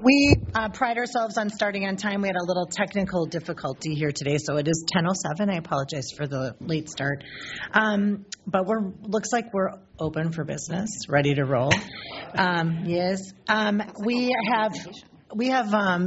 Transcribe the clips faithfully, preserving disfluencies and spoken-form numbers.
We uh, pride ourselves on starting on time. We had a little technical difficulty here today, so it is ten oh seven. I apologize for the late start. Um, but we're looks like we're open for business, ready to roll. Um, yes. Um, we have we have um,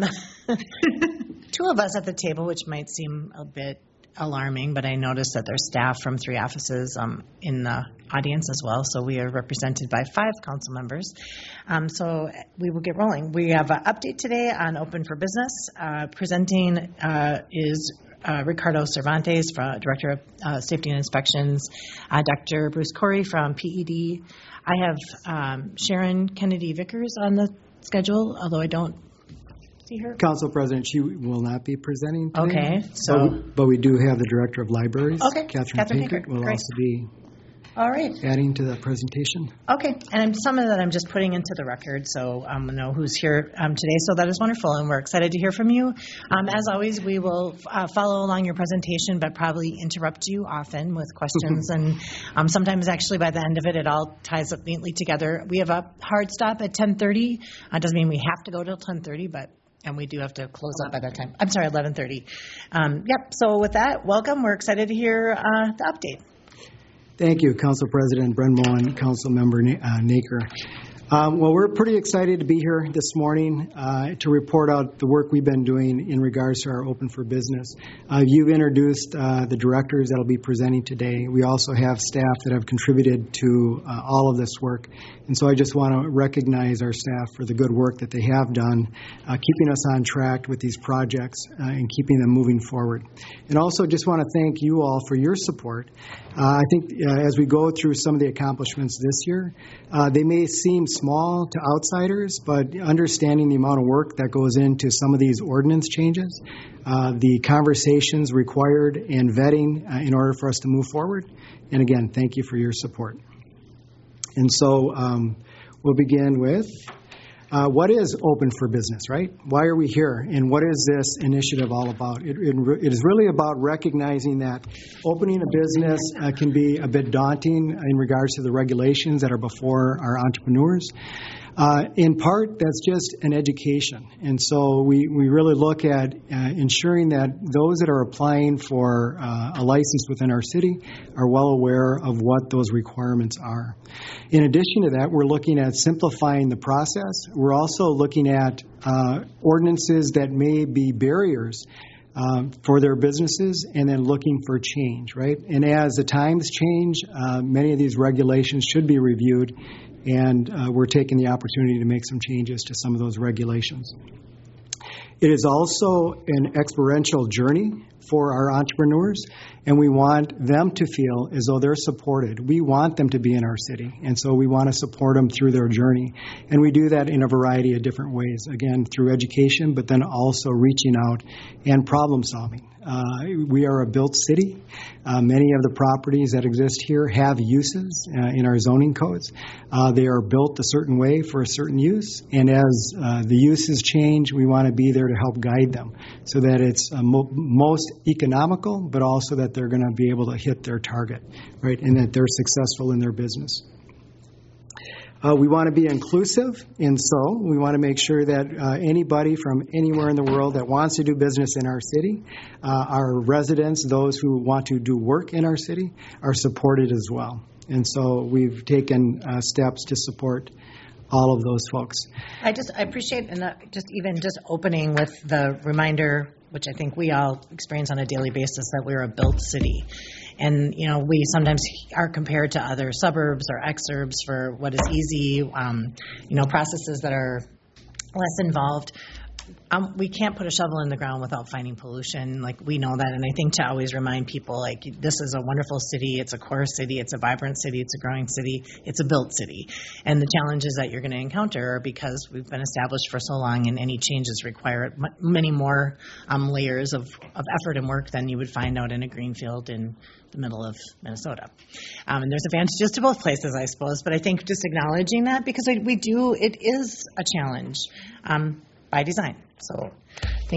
two of us at the table, which might seem a bit alarming, but I noticed that there's staff from three offices um, in the audience as well, so we are represented by five council members. Um, so we will get rolling. We have an update today on Open for Business. Uh, presenting uh, is uh, Ricardo Cervantes, from, Director of uh, Safety and Inspections, uh, Doctor Bruce Corey from P E D. I have um, Sharon Kennedy Vickers on the schedule, although I don't her? Council President, she will not be presenting today. Okay, so. But, but we do have the Director of Libraries, okay. Catherine, Catherine Pinkert, will Great. also be All right. adding to the presentation. Okay, and some of that I'm just putting into the record, so I'm going to know who's here um, today, so that is wonderful, and we're excited to hear from you. Um, as always, we will uh, follow along your presentation, but probably interrupt you often with questions, and um, sometimes actually by the end of it, it all ties up neatly together. We have a hard stop at ten thirty. Uh, doesn't mean we have to go till ten thirty, but and we do have to close up by that time. I'm sorry, eleven thirty. Um, yep, so with that, welcome. We're excited to hear uh, the update. Thank you, Council President Brenmo and Council Member uh, Naker. Um, well, we're pretty excited to be here this morning uh, to report out the work we've been doing in regards to our Open for Business. Uh, you've introduced uh, the directors that will be presenting today. We also have staff that have contributed to uh, all of this work. And so I just want to recognize our staff for the good work that they have done, uh, keeping us on track with these projects uh, and keeping them moving forward. And also just want to thank you all for your support. Uh, I think uh, as we go through some of the accomplishments this year, uh, they may seem small to outsiders, but understanding the amount of work that goes into some of these ordinance changes, uh, the conversations required and vetting uh, in order for us to move forward. And again, thank you for your support. And so um, we'll begin with uh, what is Open for Business, right? Why are we here? And what is this initiative all about? It, it, it is really about recognizing that opening a business uh, can be a bit daunting in regards to the regulations that are before our entrepreneurs. Uh, in part, that's just an education. And so we, we really look at uh, ensuring that those that are applying for uh, a license within our city are well aware of what those requirements are. In addition to that, we're looking at simplifying the process. We're also looking at uh, ordinances that may be barriers Um, for their businesses, and then looking for change, right? And as the times change, uh, many of these regulations should be reviewed, and uh, we're taking the opportunity to make some changes to some of those regulations. It is also an experiential journey for our entrepreneurs, and we want them to feel as though they're supported. We want them to be in our city, and so we want to support them through their journey. And we do that in a variety of different ways, again, through education, but then also reaching out and problem solving. Uh, we are a built city. Uh, many of the properties that exist here have uses uh, in our zoning codes. Uh, they are built a certain way for a certain use, and as uh, the uses change, we want to be there to help guide them so that it's uh, mo- most economical, but also that they're going to be able to hit their target, right, and that they're successful in their business. Uh, we want to be inclusive, and so we want to make sure that uh, anybody from anywhere in the world that wants to do business in our city, uh, our residents, those who want to do work in our city, are supported as well. And so we've taken uh, steps to support all of those folks. I just I appreciate and uh, just even just opening with the reminder, which I think we all experience on a daily basis, that we're a built city. And, you know, we sometimes are compared to other suburbs or exurbs for what is easy, um, you know, processes that are less involved. Um, we can't put a shovel in the ground without finding pollution. Like, we know that. And I think to always remind people, like, this is a wonderful city. It's a core city. It's a vibrant city. It's a growing city. It's a built city. And the challenges that you're going to encounter are because we've been established for so long, and any changes require m- many more um, layers of, of effort and work than you would find out in a green field in the middle of Minnesota. Um, and there's advantages to both places, I suppose. But I think just acknowledging that, because we do, it is a challenge. Um, by design. So thank you.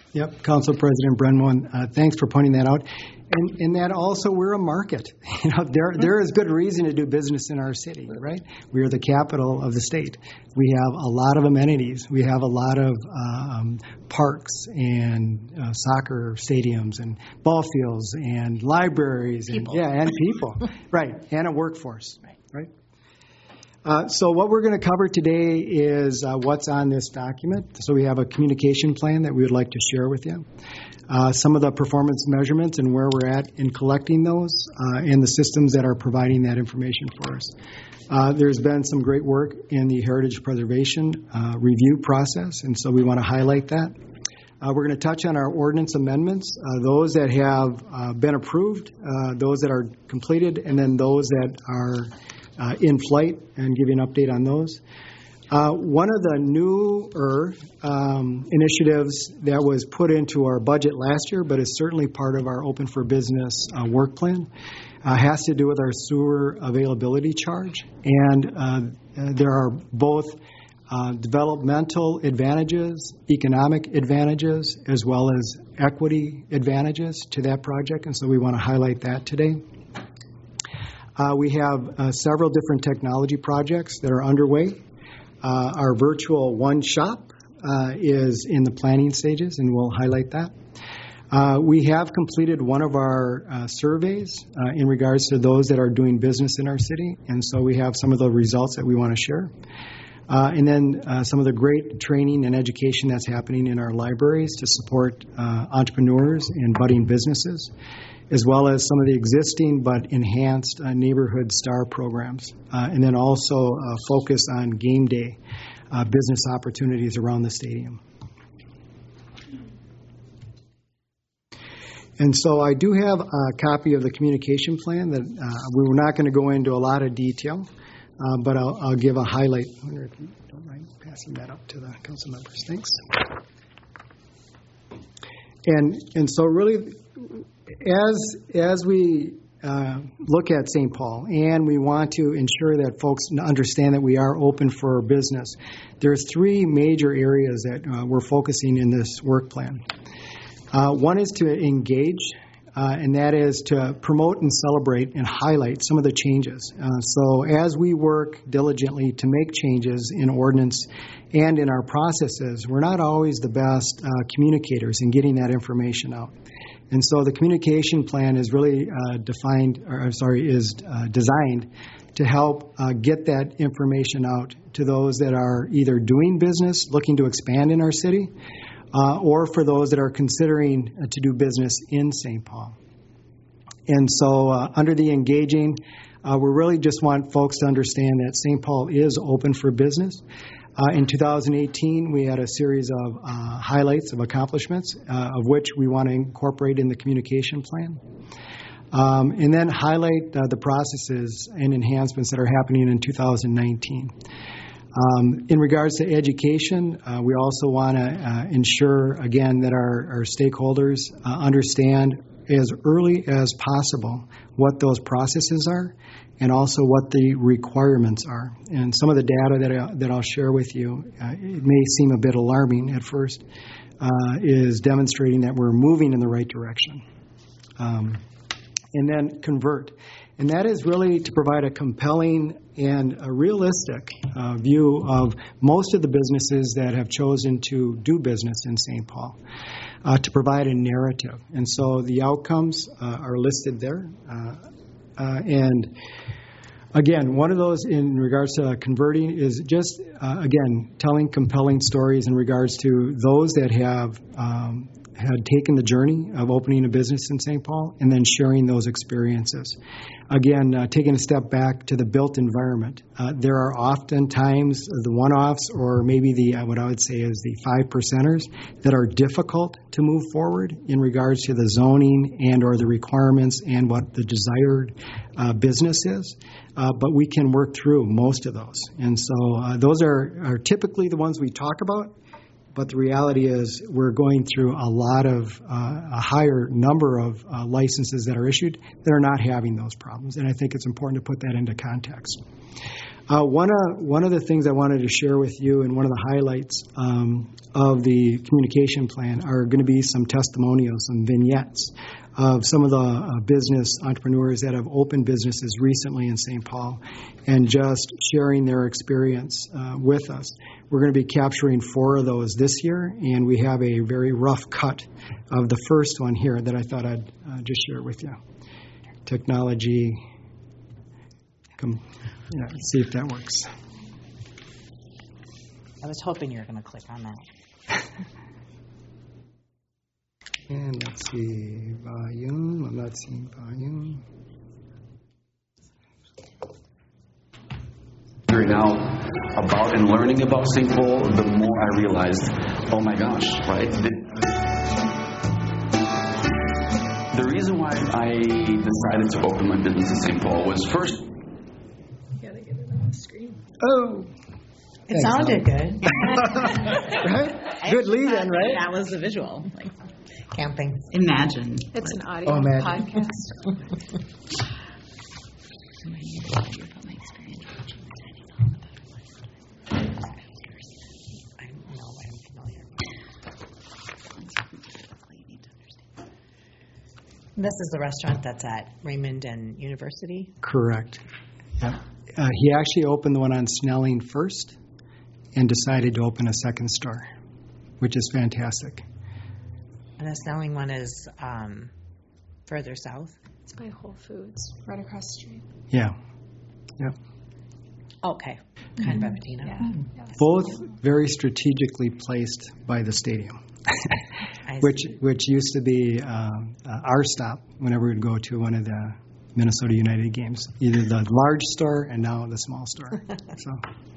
Yep, Council President Brenmoen, uh, thanks for pointing that out. And, and that also, we're a market. You know, there there is good reason to do business in our city, right? We are the capital of the state. We have a lot of amenities. We have a lot of um, parks and uh, soccer stadiums and ball fields and libraries People. and yeah, and people, right? And a workforce, right? right? Uh, so what we're going to cover today is uh, what's on this document. So we have a communication plan that we would like to share with you. Uh, some of the performance measurements and where we're at in collecting those uh, and the systems that are providing that information for us. Uh, there's been some great work in the heritage preservation uh, review process, and so we want to highlight that. Uh, we're going to touch on our ordinance amendments, uh, those that have uh, been approved, uh, those that are completed, and then those that are uh, in flight, and give you an update on those. Uh, one of the newer um, initiatives that was put into our budget last year, but is certainly part of our Open for Business uh, work plan, uh, has to do with our sewer availability charge. And uh, there are both uh, developmental advantages, economic advantages, as well as equity advantages to that project. And so we want to highlight that today. Uh, we have uh, several different technology projects that are underway. Uh, our virtual One Shop uh, is in the planning stages, and we'll highlight that. Uh, we have completed one of our uh, surveys uh, in regards to those that are doing business in our city, and so we have some of the results that we want to share. Uh, and then uh, some of the great training and education that's happening in our libraries to support uh, entrepreneurs and budding businesses, as well as some of the existing but enhanced uh, neighborhood star programs, uh, and then also uh, focus on game day uh, business opportunities around the stadium. And so I do have a copy of the communication plan that uh, we were not going to go into a lot of detail, uh, but I'll, I'll give a highlight. I wonder if you don't mind passing that up to the council members. Thanks. And and so really, As as we uh, look at Saint Paul, and we want to ensure that folks understand that we are open for business, there's three major areas that uh, we're focusing in this work plan. Uh, one is to engage, uh, and that is to promote and celebrate and highlight some of the changes. Uh, so as we work diligently to make changes in ordinance and in our processes, we're not always the best uh, communicators in getting that information out. And so the communication plan is really uh, defined, or I'm sorry, is uh, designed to help uh, get that information out to those that are either doing business, looking to expand in our city, uh, or for those that are considering uh, to do business in Saint Paul. And so uh, under the engaging, uh, we really just want folks to understand that Saint Paul is open for business. Uh, in two thousand eighteen, we had a series of uh, highlights of accomplishments, uh, of which we want to incorporate in the communication plan. Um, and then highlight uh, the processes and enhancements that are happening in two thousand nineteen. Um, in regards to education, uh, we also want to uh, ensure, again, that our, our stakeholders uh, understand as early as possible what those processes are and also what the requirements are. And some of the data that, I, that I'll share with you, uh, it may seem a bit alarming at first, uh, is demonstrating that we're moving in the right direction. Um, and then convert. And that is really to provide a compelling and a realistic uh, view of most of the businesses that have chosen to do business in Saint Paul, uh, to provide a narrative. And so the outcomes uh, are listed there. Uh, uh, and again, one of those in regards to converting is just, uh, again, telling compelling stories in regards to those that have um, had taken the journey of opening a business in Saint Paul and then sharing those experiences. Again, uh, taking a step back to the built environment. Uh, there are oftentimes the one-offs, or maybe the uh, what I would say is the five percenters that are difficult to move forward in regards to the zoning and or the requirements and what the desired uh, business is. Uh, but we can work through most of those. And so uh, those are, are typically the ones we talk about. But the reality is we're going through a lot of, uh, a higher number of uh, licenses that are issued that are not having those problems. And I think it's important to put that into context. Uh, one of one of the things I wanted to share with you, and one of the highlights um, of the communication plan, are going to be some testimonials, some vignettes of some of the uh, business entrepreneurs that have opened businesses recently in Saint Paul, and just sharing their experience uh, with us. We're going to be capturing four of those this year, and we have a very rough cut of the first one here that I thought I'd uh, just share with you. Technology. Come, yeah, see if that works. I was hoping you were going to click on that. And let's see, volume. I'm not seeing volume. Figuring out about and learning about Saint Paul, the more I realized, oh my gosh, right? The, the reason why I decided to open my business in Saint Paul was first. You gotta get it on the screen. Oh, it thanks, sounded good. Right? Good lead in, right? That was the visual. Like camping. Imagine. It's an audio Oh, imagine. podcast. I don't know, but I'm familiar. This is the restaurant that's at Raymond and University. Correct. Yeah. Uh, he actually opened the one on Snelling first and decided to open a second store, which is fantastic. And the Snelling one is um, further south. It's by Whole Foods, right across the street. Yeah. Yep. Okay. Kind of Patina. Yeah. Yes. Both very strategically placed by the stadium, which which used to be um, uh, our stop whenever we'd go to one of the Minnesota United games, either the large store and now the small store. So.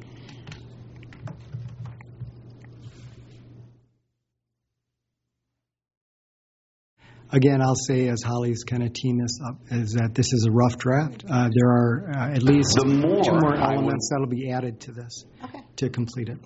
Again, I'll say, as Holly's kind of teeing this up, is that this is a rough draft. Uh, there are uh, at least The more two more I elements that'll be added to this Okay. to complete it.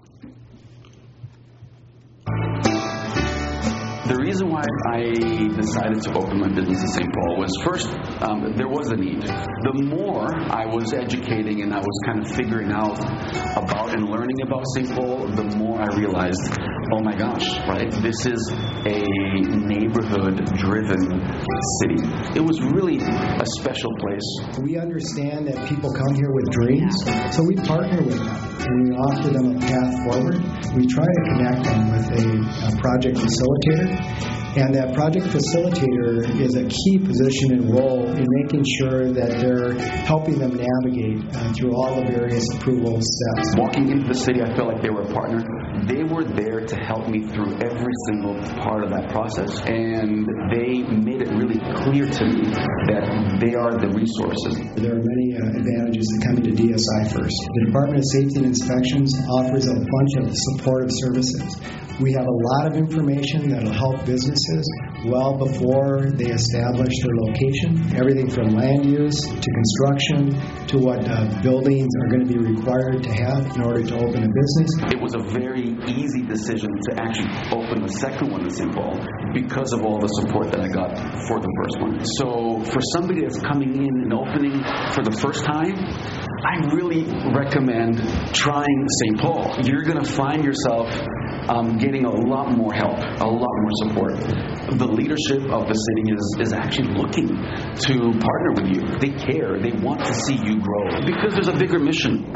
The reason why I decided to open my business in Saint Paul was first, um, there was a need. The more I was educating and I was kind of figuring out about and learning about Saint Paul, the more I realized, oh my gosh, right? This is a neighborhood-driven city. It was really a special place. We understand that people come here with dreams, so we partner with them and we offer them a path forward. We try to connect them with a, a project facilitator, and that project facilitator is a key position and role in making sure that they're helping them navigate uh, through all the various approval steps. Walking into the city, I felt like they were a partner. They were there to help me through every single part of that process, and they made it really clear to me that they are the resources. There are many uh, advantages to coming to D S I first. The Department of Safety and Inspections offers a bunch of supportive services. We have a lot of information that will help businesses well before they establish their location. Everything from land use to construction to what uh, buildings are going to be required to have in order to open a business. It was a very easy decision to actually open the second one in Saint Paul because of all the support that I got for the first one. So for somebody that's coming in and opening for the first time, I really recommend trying Saint Paul. You're going to find yourself um, getting a lot more help, a lot more support. The leadership of the city is, is actually looking to partner with you. They care. They want to see you grow because there's a bigger mission.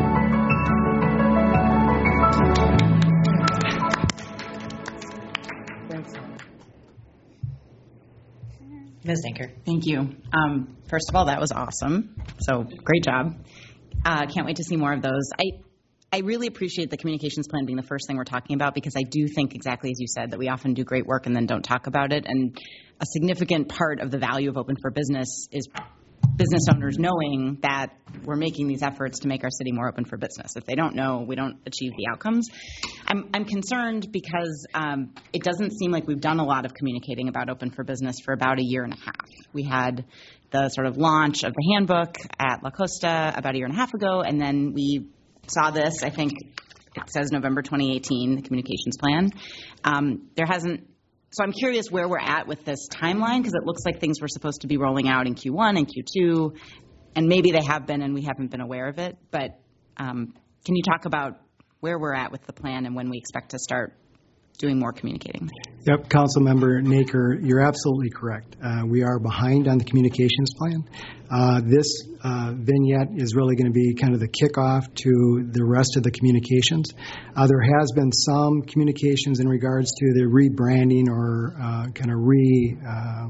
Miz Dinker. Thank you. Um, first of all, that was awesome. So great job. Uh, can't wait to see more of those. I I really appreciate the communications plan being the first thing we're talking about, because I do think, exactly as you said, that we often do great work and then don't talk about it. And a significant part of the value of Open for Business is business owners knowing that we're making these efforts to make our city more open for business. If they don't know, we don't achieve the outcomes. I'm, I'm concerned because um, it doesn't seem like we've done a lot of communicating about Open for Business for about a year and a half. We had the sort of launch of the handbook at La Costa about a year and a half ago, and then we saw this, I think it says November twenty eighteen, the communications plan. Um, there hasn't, so I'm curious where we're at with this timeline, because it looks like things were supposed to be rolling out in Q one and Q two, and maybe they have been and we haven't been aware of it. But Um, can you talk about where we're at with the plan and when we expect to start doing more communicating? Yep, Councilmember Naker, you're absolutely correct. Uh, we are behind on the communications plan. Uh, this uh, vignette is really going to be kind of the kickoff to the rest of the communications. Uh, there has been some communications in regards to the rebranding or uh, kind of re uh,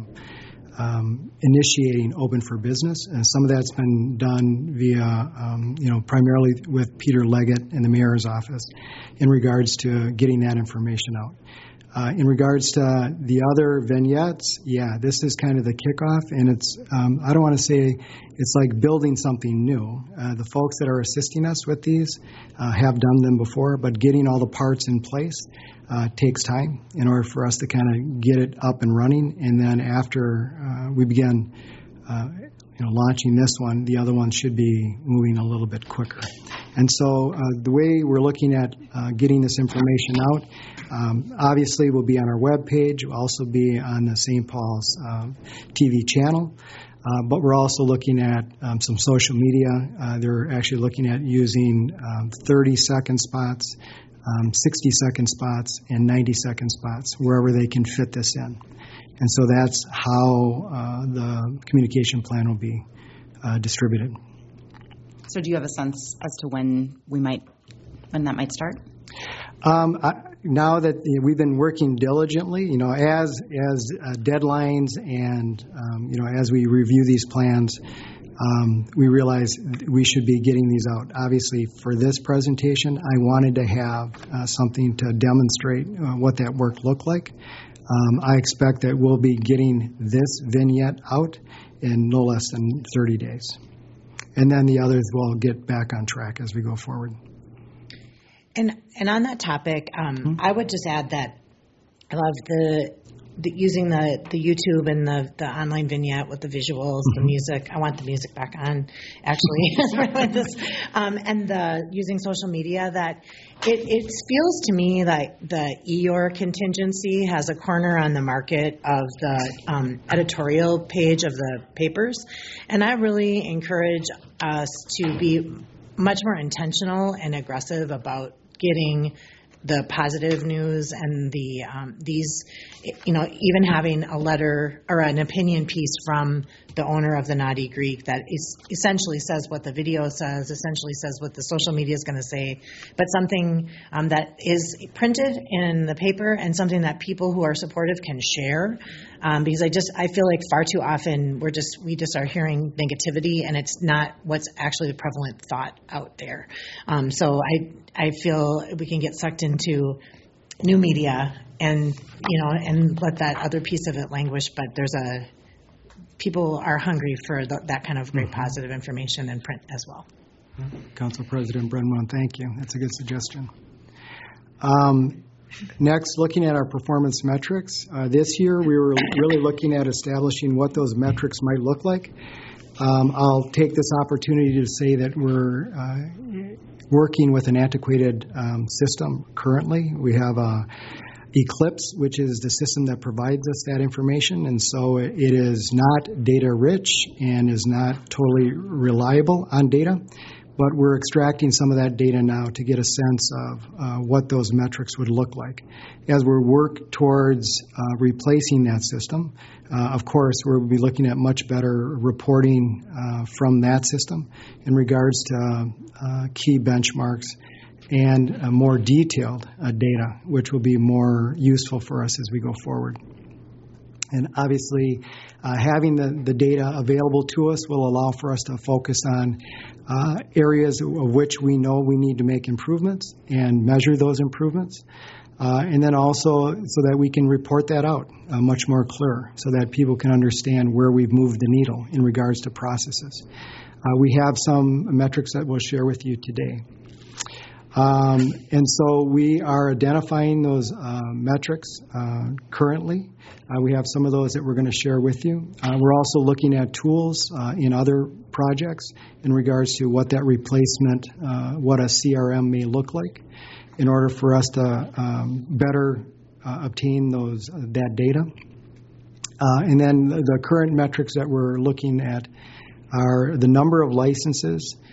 um, initiating Open for Business, and some of that's been done via, um, you know, primarily with Peter Leggett in the mayor's office in regards to getting that information out. Uh, in regards to the other vignettes, yeah, this is kind of the kickoff, and it's, um, I don't want to say it's like building something new. Uh, the folks that are assisting us with these uh, have done them before, but getting all the parts in place uh, takes time in order for us to kind of get it up and running, and then after uh, we begin uh, you know, launching this one, the other one should be moving a little bit quicker. And so uh, the way we're looking at uh, getting this information out, um, obviously will be on our webpage, will also be on the Saint Paul's uh, T V channel, uh, but we're also looking at um, some social media. Uh, they're actually looking at using um, thirty-second spots, um, sixty-second spots, and ninety-second spots, wherever they can fit this in. And so that's how uh, the communication plan will be uh, distributed. So do you have a sense as to when we might, when that might start? Um, I, now that you know, we've been working diligently, you know, as as uh, deadlines and um, you know, as we review these plans, um, we realize we should be getting these out. Obviously, for this presentation, I wanted to have uh, something to demonstrate uh, what that work looked like. Um, I expect that we'll be getting this vignette out in no less than thirty days. And then the others will get back on track as we go forward. And and on that topic, um, mm-hmm. I would just add that I love the, the using the, the YouTube and the, the online vignette with the visuals, mm-hmm. the music. I want the music back on, actually. this, um, and the using social media. That it, it feels to me like the Eeyore contingency has a corner on the market of the um, editorial page of the papers, and I really encourage us to be much more intentional and aggressive about getting the positive news and the um, these, you know, even having a letter or an opinion piece from the owner of the Naughty Greek that is essentially says what the video says, essentially says what the social media is going to say, but something um, that is printed in the paper and something that people who are supportive can share. Um, because I just I feel like far too often we're just we just are hearing negativity and it's not what's actually the prevalent thought out there. Um, so I I feel we can get sucked into new media and you know and let that other piece of it languish. But there's a people are hungry for the, that kind of great mm-hmm. positive information in print as well. Council President Brenwan, thank you. That's a good suggestion. Um, Next, looking at our performance metrics. Uh, this year, we were really looking at establishing what those metrics might look like. Um, I'll take this opportunity to say that we're uh, working with an antiquated um, system currently. We have a Eclipse, which is the system that provides us that information, and so it is not data rich and is not totally reliable on data. But we're extracting some of that data now to get a sense of uh, what those metrics would look like. As we work towards uh, replacing that system, uh, of course, we'll be looking at much better reporting uh, from that system in regards to uh, key benchmarks and uh, more detailed uh, data, which will be more useful for us as we go forward. And obviously, uh, having the, the data available to us will allow for us to focus on uh, areas of which we know we need to make improvements and measure those improvements. Uh, and then also so that we can report that out uh, much more clear so that people can understand where we've moved the needle in regards to processes. Uh, we have some metrics that we'll share with you today. Um, and so we are identifying those uh, metrics uh, currently. Uh, we have some of those that we're going to share with you. Uh, we're also looking at tools uh, in other projects in regards to what that replacement, uh, what a C R M may look like in order for us to um, better uh, obtain those uh, that data. Uh, and then the current metrics that we're looking at are the number of licenses,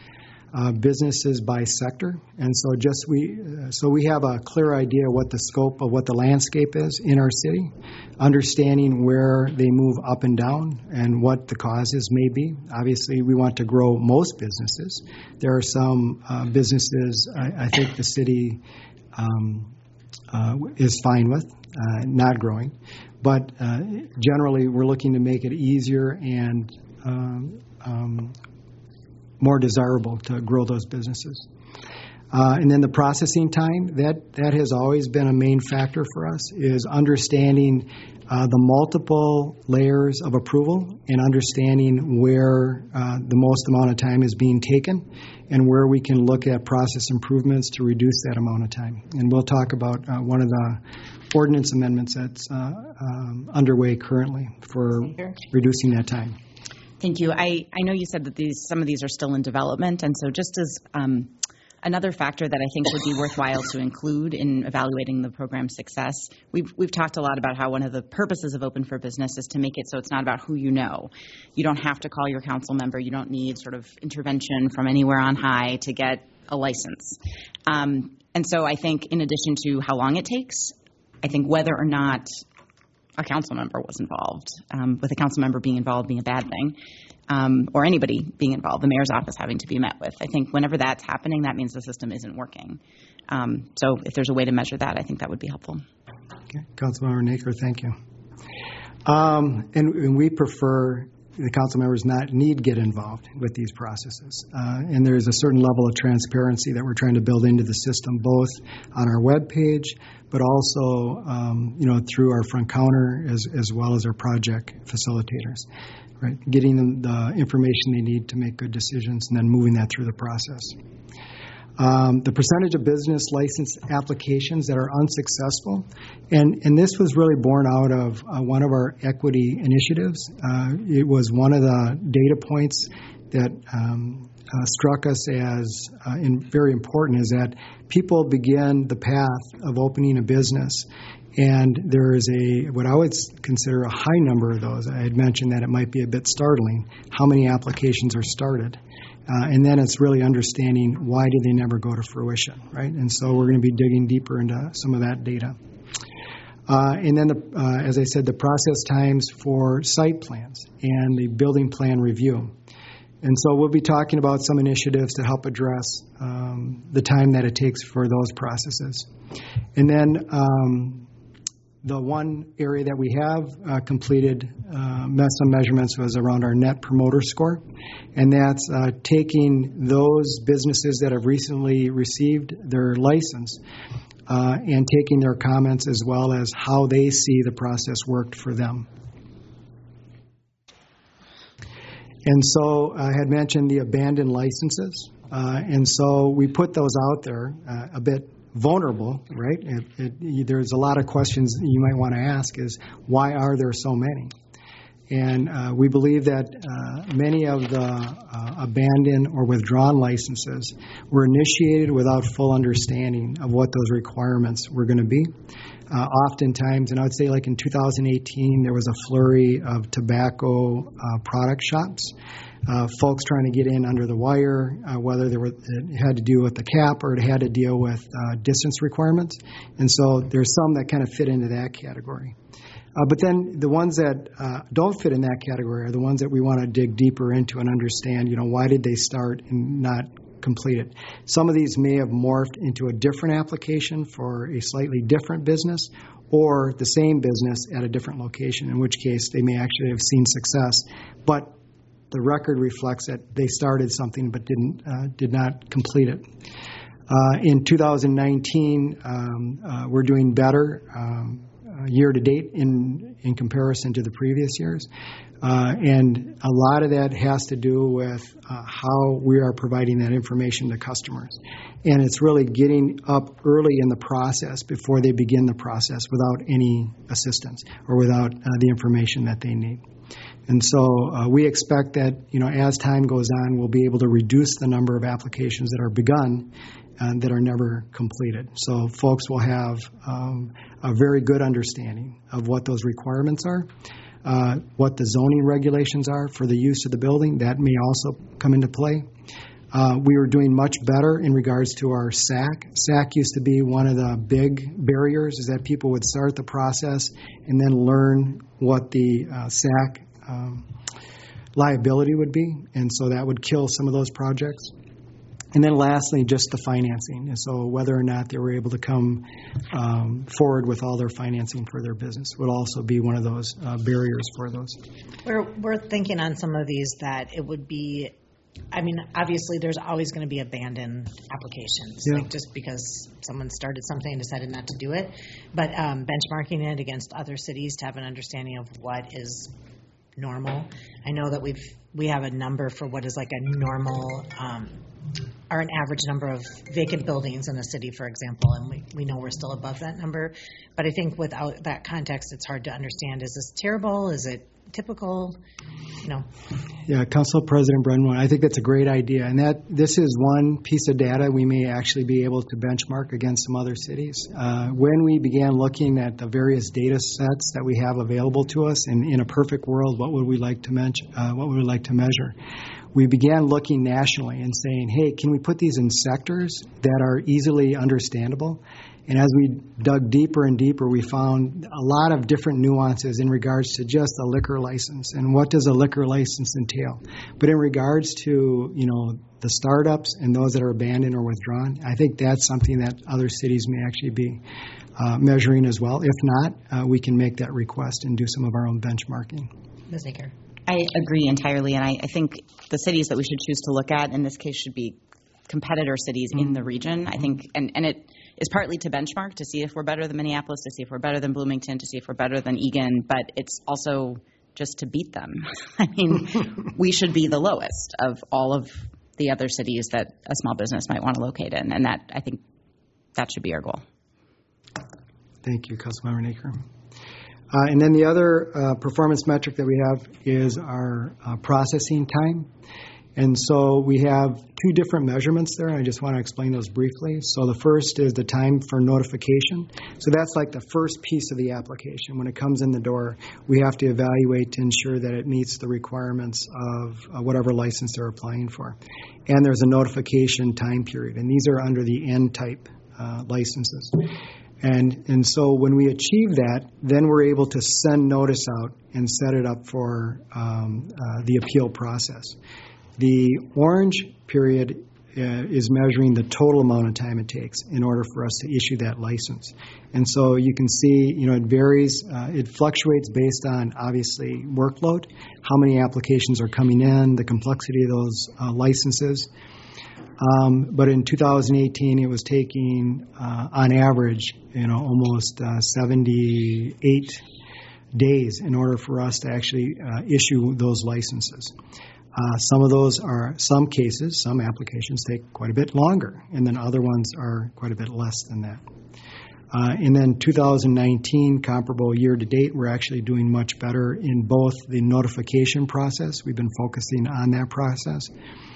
uh, businesses by sector, and so just we uh, so we have a clear idea what the scope of what the landscape is in our city, understanding where they move up and down and what the causes may be. Obviously, we want to grow most businesses. There are some uh, businesses I, I think the city um, uh, is fine with uh, not growing, but uh, generally we're looking to make it easier and um, um, more desirable to grow those businesses. Uh, and then the processing time, that, that has always been a main factor for us, is understanding uh, the multiple layers of approval and understanding where uh, the most amount of time is being taken and where we can look at process improvements to reduce that amount of time. And we'll talk about uh, one of the ordinance amendments that's uh, um, underway currently for reducing that time. Thank you. I, I know you said that these some of these are still in development, and so just as um, another factor that I think would be worthwhile to include in evaluating the program's success, we've we've talked a lot about how one of the purposes of Open for Business is to make it so it's not about who you know. You don't have to call your council member. You don't need sort of intervention from anywhere on high to get a license. Um, and so I think in addition to how long it takes, I think whether or not a council member was involved, um, with a council member being involved being a bad thing, um, or anybody being involved, the mayor's office having to be met with. I think whenever that's happening, that means the system isn't working. Um, so if there's a way to measure that, I think that would be helpful. Okay, Councilmember Naker, thank you. Um, and, and we prefer the council members not need get involved with these processes. Uh, and there's a certain level of transparency that we're trying to build into the system, both on our web page, but also, um, you know, through our front counter as, as well as our project facilitators, right? Getting them the information they need to make good decisions and then moving that through the process. Um, the percentage of business license applications that are unsuccessful, and, and this was really born out of uh, one of our equity initiatives. Uh, it was one of the data points that um, uh, struck us as uh, in very important, is that people begin the path of opening a business, and there is a what I would consider a high number of those. I had mentioned that it might be a bit startling how many applications are started. Uh, and then it's really understanding why did they never go to fruition, right? And so we're going to be digging deeper into some of that data. Uh, and then, the, uh, as I said, the process times for site plans and the building plan review. And so we'll be talking about some initiatives to help address um, the time that it takes for those processes. And then um, the one area that we have uh, completed uh, some measurements was around our Net Promoter Score, and that's uh, taking those businesses that have recently received their license uh, and taking their comments as well as how they see the process worked for them. And so I had mentioned the abandoned licenses, uh, and so we put those out there uh, a bit vulnerable, right? It, it, there's a lot of questions you might want to ask is, why are there so many? And uh, we believe that uh, many of the uh, abandoned or withdrawn licenses were initiated without full understanding of what those requirements were going to be. Uh, oftentimes, and I would say like in two thousand eighteen, there was a flurry of tobacco uh, product shops. Uh, folks trying to get in under the wire, uh, whether they were, it had to do with the cap or it had to deal with uh, distance requirements. And so there's some that kind of fit into that category. Uh, but then the ones that uh, don't fit in that category are the ones that we want to dig deeper into and understand, you know, why did they start and not complete it? Some of these may have morphed into a different application for a slightly different business or the same business at a different location, in which case they may actually have seen success. But the record reflects that they started something but didn't uh, did not complete it. Uh, in two thousand nineteen, um, uh, we're doing better um, uh, year to date in in comparison to the previous years, uh, and a lot of that has to do with uh, how we are providing that information to customers, and it's really getting up early in the process before they begin the process without any assistance or without uh, the information that they need. And so uh, we expect that, you know, as time goes on, we'll be able to reduce the number of applications that are begun and that are never completed. So folks will have um, a very good understanding of what those requirements are, uh, what the zoning regulations are for the use of the building. That may also come into play. Uh, we were doing much better in regards to our S A C. S A C used to be one of the big barriers, is that people would start the process and then learn what the uh, S A C um, liability would be, and so that would kill some of those projects. And then lastly, just the financing, and so whether or not they were able to come um, forward with all their financing for their business would also be one of those uh, barriers for those. We're, we're thinking on some of these that it would be, I mean, obviously, there's always going to be abandoned applications, Yeah. like just because someone started something and decided not to do it. But um, benchmarking it against other cities to have an understanding of what is normal. I know that we've we have a number for what is like a normal um, or an average number of vacant buildings in a city, for example, and we, we know we're still above that number. But I think without that context, it's hard to understand. Is this terrible? Is it typical? You know. Yeah, Council President Brennan, I think that's a great idea, and that this is one piece of data we may actually be able to benchmark against some other cities. Uh, when we began looking at the various data sets that we have available to us, and in a perfect world, what would we like to mention, uh, what would we like to measure? We began looking nationally and saying, hey, can we put these in sectors that are easily understandable? And as we dug deeper and deeper, we found a lot of different nuances in regards to just a liquor license and what does a liquor license entail. But in regards to, you know, the startups and those that are abandoned or withdrawn, I think that's something that other cities may actually be uh, measuring as well. If not, uh, we can make that request and do some of our own benchmarking. Miz Aker. I agree entirely, and I, I think the cities that we should choose to look at in this case should be competitor cities in the region. I think, and, and it is partly to benchmark to see if we're better than Minneapolis, to see if we're better than Bloomington, to see if we're better than Eagan, but it's also just to beat them. I mean, we should be the lowest of all of the other cities that a small business might want to locate in, and that, I think, that should be our goal. Thank you, Councilmember Naker. Uh, and then the other uh, performance metric that we have is our uh, processing time. And so we have two different measurements there. I just want to explain those briefly. So the first is the time for notification. So that's like the first piece of the application. When it comes in the door, we have to evaluate to ensure that it meets the requirements of uh, whatever license they're applying for. And there's a notification time period. And these are under the N-type uh, licenses. And and so when we achieve that, then we're able to send notice out and set it up for um, uh, the appeal process. The orange period uh, is measuring the total amount of time it takes in order for us to issue that license. And so you can see, you know, it varies. Uh, it fluctuates based on, obviously, workload, how many applications are coming in, the complexity of those uh, licenses. Um, but in two thousand eighteen, it was taking, uh, on average, you know, almost uh, seventy-eight days in order for us to actually uh, issue those licenses. Uh, some of those are, some cases, some applications take quite a bit longer, and then other ones are quite a bit less than that. Uh, and then two thousand nineteen, comparable year to date, we're actually doing much better in both the notification process. We've been focusing on that process.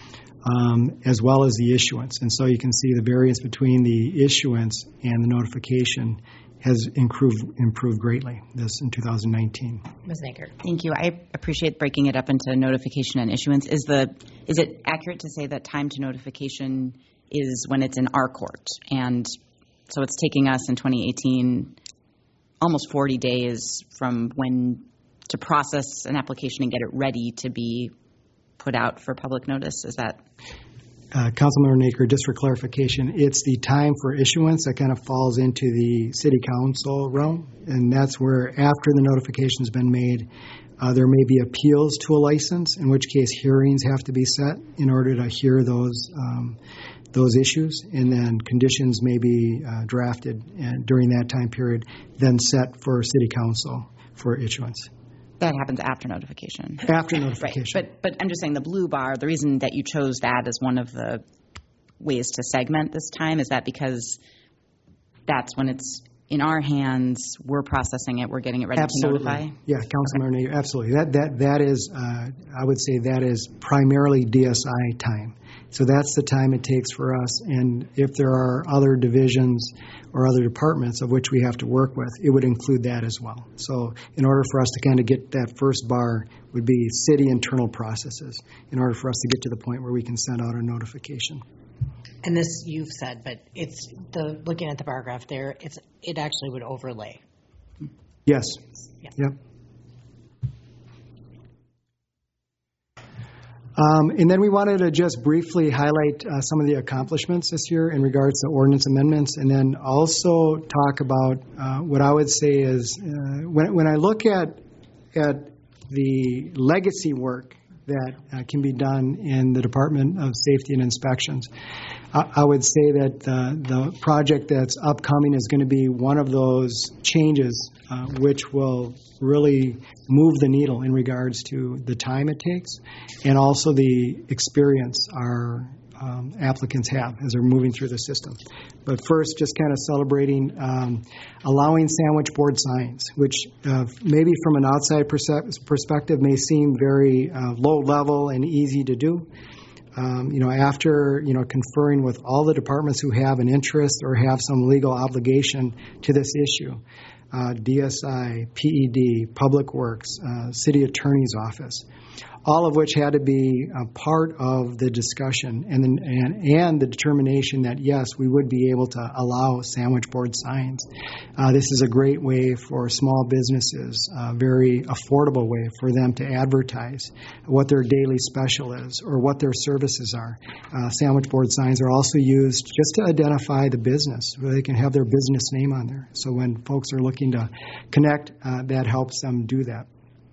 Um, as well as the issuance. And so you can see the variance between the issuance and the notification has improved improved greatly this in two thousand nineteen. Miz Naker. Thank you. I appreciate breaking it up into notification and issuance. Is the is it accurate to say that time to notification is when it's in our court? And so it's taking us in twenty eighteen almost forty days from when to process an application and get it ready to be put out for public notice. Is that? Uh, Councilmember Naker, just for clarification, it's the time for issuance that kind of falls into the city council realm, and that's where after the notification's been made, uh, there may be appeals to a license, in which case hearings have to be set in order to hear those um, those issues, and then conditions may be uh, drafted and during that time period, then set for city council for issuance. That happens after notification. After notification. Right. But but I'm just saying the blue bar, the reason that you chose that as one of the ways to segment this time is that because that's when it's in our hands, we're processing it, we're getting it ready absolutely. to notify? Yeah, Councilmember okay. Naker, absolutely. That that that is, uh, I would say that is primarily D S I time. So that's the time it takes for us. And if there are other divisions or other departments of which we have to work with, it would include that as well. So in order for us to kind of get that first bar would be city internal processes in order for us to get to the point where we can send out a notification. And this you've said, but it's the looking at the bar graph there, it's it actually would overlay. Yes. Yeah. Yep. Um, and then we wanted to just briefly highlight uh, some of the accomplishments this year in regards to ordinance amendments, and then also talk about uh, what I would say is uh, when when I look at at the legacy work that uh, can be done in the Department of Safety and Inspections, I, I would say that uh, the project that's upcoming is going to be one of those changes uh, which will really move the needle in regards to the time it takes and also the experience our um, applicants have as they're moving through the system. But first, just kind of celebrating um, allowing sandwich board signs, which uh, maybe from an outside perse- perspective may seem very uh, low level and easy to do. Um, you know, after, you know, conferring with all the departments who have an interest or have some legal obligation to this issue, uh, D S I, P E D, Public Works, uh, City Attorney's Office, all of which had to be a part of the discussion and, and and the determination that, yes, we would be able to allow sandwich board signs. Uh, this is a great way for small businesses, a very affordable way for them to advertise what their daily special is or what their services are. Uh, sandwich board signs are also used just to identify the business, where they can have their business name on there. So when folks are looking to connect, uh, that helps them do that.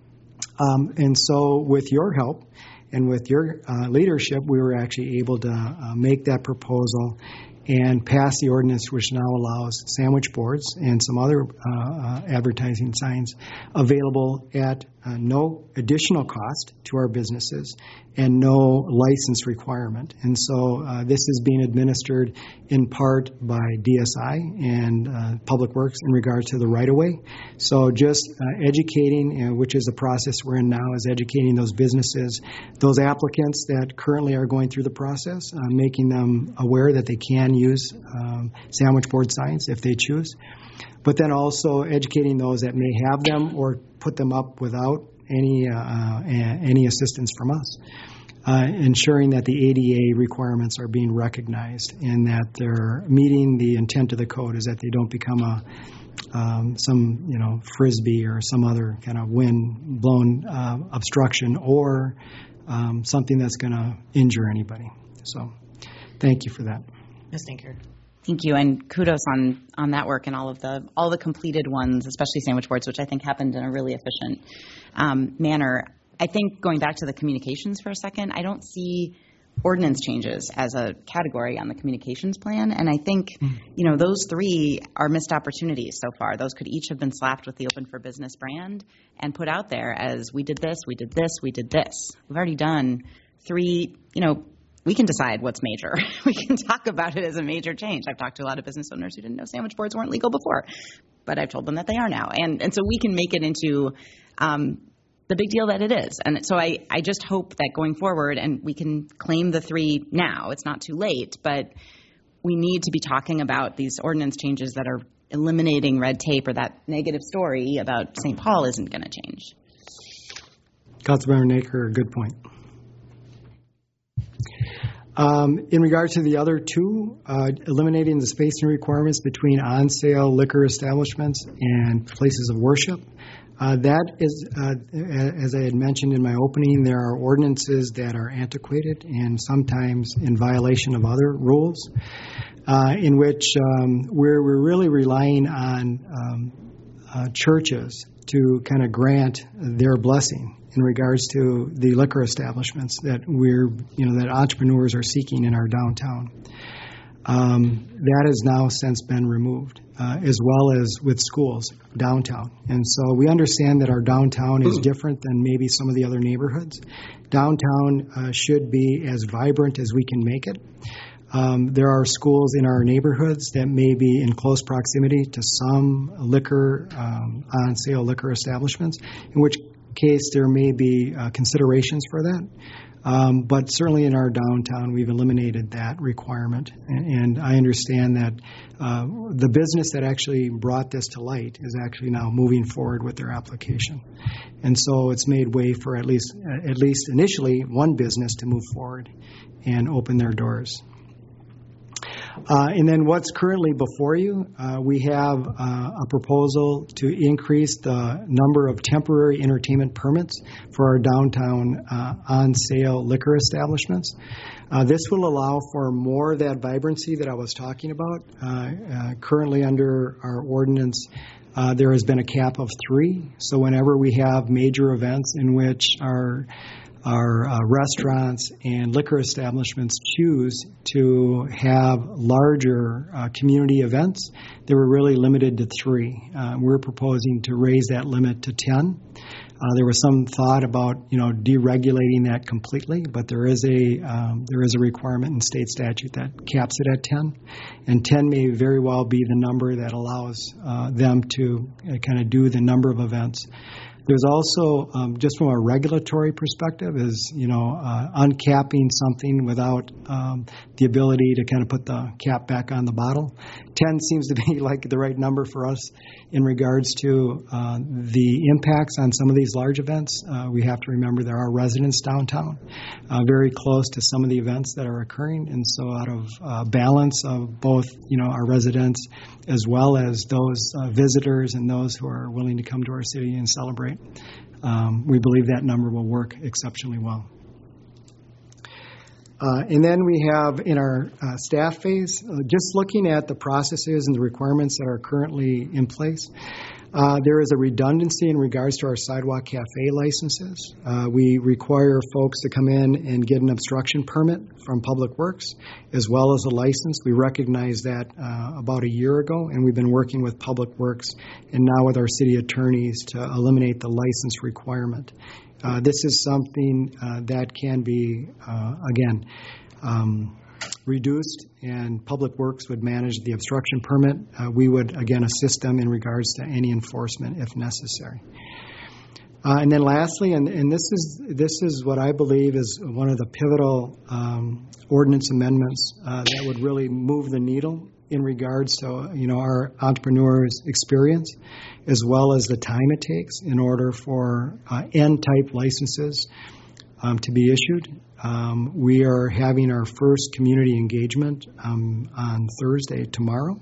Um, and so with your help and with your uh, leadership, we were actually able to uh, make that proposal and pass the ordinance which now allows sandwich boards and some other uh, uh, advertising signs available at uh, no additional cost to our businesses and no license requirement. And so uh, this is being administered in part by D S I and uh, Public Works in regard to the right-of-way. So just uh, educating, uh, which is the process we're in now, is educating those businesses, those applicants that currently are going through the process, uh, making them aware that they can use um, sandwich board signs if they choose, but then also educating those that may have them or put them up without any uh, any assistance from us, uh, ensuring that the A D A requirements are being recognized and that they're meeting the intent of the code, is that they don't become a um, some you know frisbee or some other kind of wind blown uh, obstruction or um, something that's going to injure anybody. So, thank you for that. Miz Tinker. Thank you, and kudos on, on that work and all of the all the completed ones, especially sandwich boards, which I think happened in a really efficient um, manner. I think going back to the communications for a second, I don't see ordinance changes as a category on the communications plan, and I think you know those three are missed opportunities so far. Those could each have been slapped with the Open for Business brand and put out there as we did this, we did this, we did this. We've already done three, you know. We can decide what's major. We can talk about it as a major change. I've talked to a lot of business owners who didn't know sandwich boards weren't legal before, but I've told them that they are now. And and so we can make it into um, the big deal that it is. And so I, I just hope that going forward, and we can claim the three now, it's not too late, but we need to be talking about these ordinance changes that are eliminating red tape, or that negative story about Saint Paul isn't going to change. Councilmember Naker, good point. Um, in regard to the other two, uh, eliminating the spacing requirements between on-sale liquor establishments and places of worship, uh, that is, uh, as I had mentioned in my opening, there are ordinances that are antiquated and sometimes in violation of other rules, uh, in which um, we're, we're really relying on um, uh, churches to kind of grant their blessing in regards to the liquor establishments that we're, you know, that entrepreneurs are seeking in our downtown. Um, that has now since been removed, uh, as well as with schools downtown. And so we understand that our downtown is different than maybe some of the other neighborhoods. Downtown uh, should be as vibrant as we can make it. Um, there are schools in our neighborhoods that may be in close proximity to some liquor, um, on-sale liquor establishments, in which case, there may be uh, considerations for that. Um, but certainly in our downtown, we've eliminated that requirement. And, and I understand that uh, the business that actually brought this to light is actually now moving forward with their application. And so it's made way for at least, at least initially, one business to move forward and open their doors. Uh, and then what's currently before you, uh, we have uh, a proposal to increase the number of temporary entertainment permits for our downtown uh, on-sale liquor establishments. Uh, this will allow for more of that vibrancy that I was talking about. Uh, uh, currently under our ordinance, uh, there has been a cap of three. So whenever we have major events in which our Our uh, restaurants and liquor establishments choose to have larger uh, community events, they were really limited to three. Uh, we're proposing to raise that limit to ten. Uh, there was some thought about, you know, deregulating that completely, but there is a um, there is a requirement in state statute that caps it at ten, and ten may very well be the number that allows uh, them to uh, kind of do the number of events. There's also, um, just from a regulatory perspective, is, you know, uh, uncapping something without um, the ability to kind of put the cap back on the bottle. ten seems to be like the right number for us in regards to uh, the impacts on some of these large events. Uh, we have to remember there are residents downtown, uh, very close to some of the events that are occurring, and so out of uh, balance of both, you know, our residents as well as those uh, visitors and those who are willing to come to our city and celebrate. Um, we believe that number will work exceptionally well. Uh, and then we have in our uh, staff phase, uh, just looking at the processes and the requirements that are currently in place. Uh, there is a redundancy in regards to our sidewalk cafe licenses. Uh, we require folks to come in and get an obstruction permit from Public Works as well as a license. We recognized that uh, about a year ago, and we've been working with Public Works and now with our city attorneys to eliminate the license requirement. Uh, this is something uh, that can be, uh, again, um, reduced, and Public Works would manage the obstruction permit. Uh, we would, again, assist them in regards to any enforcement if necessary. Uh, and then lastly, and, and this is this is what I believe is one of the pivotal um, ordinance amendments uh, that would really move the needle in regards to, you know, our entrepreneurs' experience, as well as the time it takes in order for uh, N-type licenses um, to be issued. Um, we are having our first community engagement um, on Thursday, tomorrow,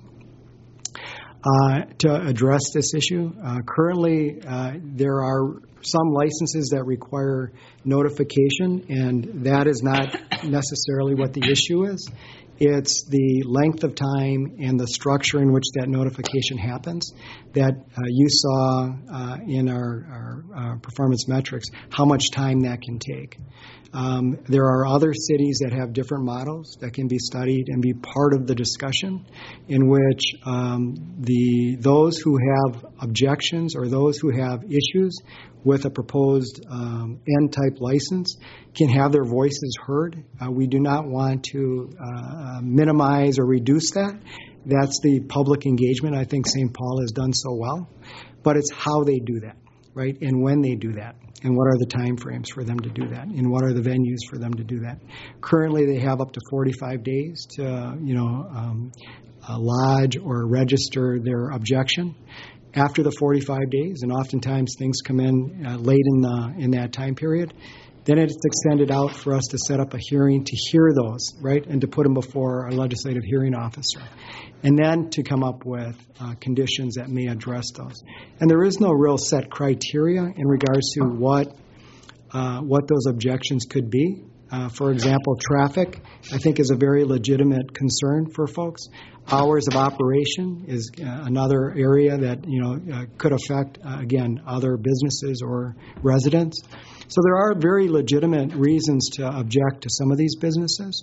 uh, to address this issue. Uh, currently, uh, there are some licenses that require notification, and that is not necessarily what the issue is. It's the length of time and the structure in which that notification happens that uh, you saw uh, in our, our uh, performance metrics, how much time that can take. Um, there are other cities that have different models that can be studied and be part of the discussion, in which um, the those who have objections or those who have issues with a proposed um, N-type license can have their voices heard. Uh, we do not want to uh, minimize or reduce that. That's the public engagement I think Saint Paul has done so well. But it's how they do that, right, and when they do that, and what are the time frames for them to do that, and what are the venues for them to do that. Currently, they have up to forty-five days to, you know, um, uh, lodge or register their objection. After the forty-five days, and oftentimes things come in uh, late in the in that time period, then it's extended out for us to set up a hearing to hear those, right, and to put them before a legislative hearing officer, and then to come up with uh, conditions that may address those. And there is no real set criteria in regards to what uh, what those objections could be. Uh, for example, traffic, I think, is a very legitimate concern for folks. Hours of operation is uh, another area that, you know, uh, could affect, uh, again, other businesses or residents. So there are very legitimate reasons to object to some of these businesses,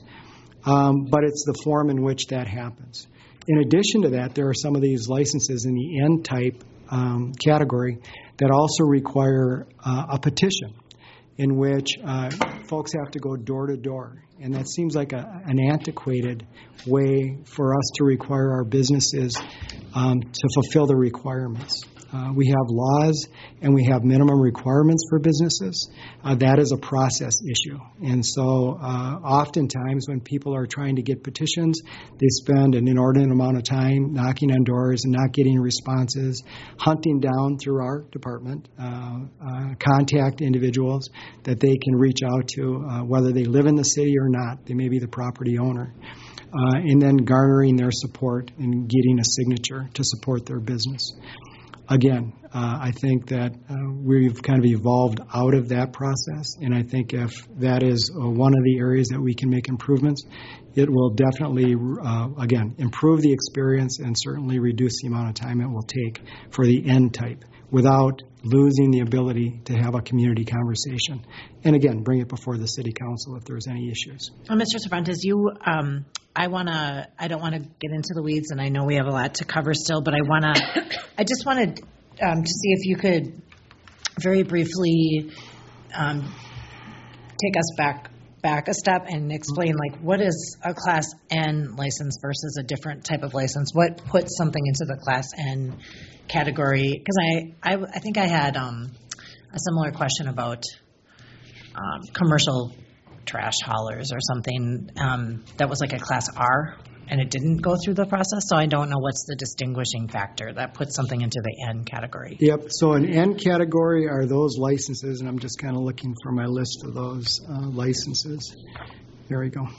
um, but it's the form in which that happens. In addition to that, there are some of these licenses in the N-type um, category that also require uh, a petition, in which uh, folks have to go door to door. And that seems like a, an antiquated way for us to require our businesses um, to fulfill the requirements. uh, we have laws and we have minimum requirements for businesses. Uh, that is a process issue. And so uh, oftentimes when people are trying to get petitions, they spend an inordinate amount of time knocking on doors and not getting responses, hunting down through our department, uh, uh, contact individuals that they can reach out to, uh, whether they live in the city or not. They may be the property owner. Uh, and then garnering their support and getting a signature to support their business. Again, uh, I think that uh, we've kind of evolved out of that process, and I think if that is uh, one of the areas that we can make improvements, it will definitely, uh, again, improve the experience and certainly reduce the amount of time it will take for the end type without losing the ability to have a community conversation. And again, bring it before the city council if there's any issues. Well, Mister Cervantes, you, um, I want to, I don't want to get into the weeds, and I know we have a lot to cover still, but I want to, I just wanted um, to see if you could very briefly um, take us back back a step and explain, like, what is a Class N license versus a different type of license? What puts something into the Class N category? Because I, I, I think I had um, a similar question about um, commercial trash haulers or something um, that was like a Class R, and it didn't go through the process. So I don't know what's the distinguishing factor that puts something into the N category. Yep. So an N category are those licenses, and I'm just kind of looking for my list of those uh, licenses. There we go.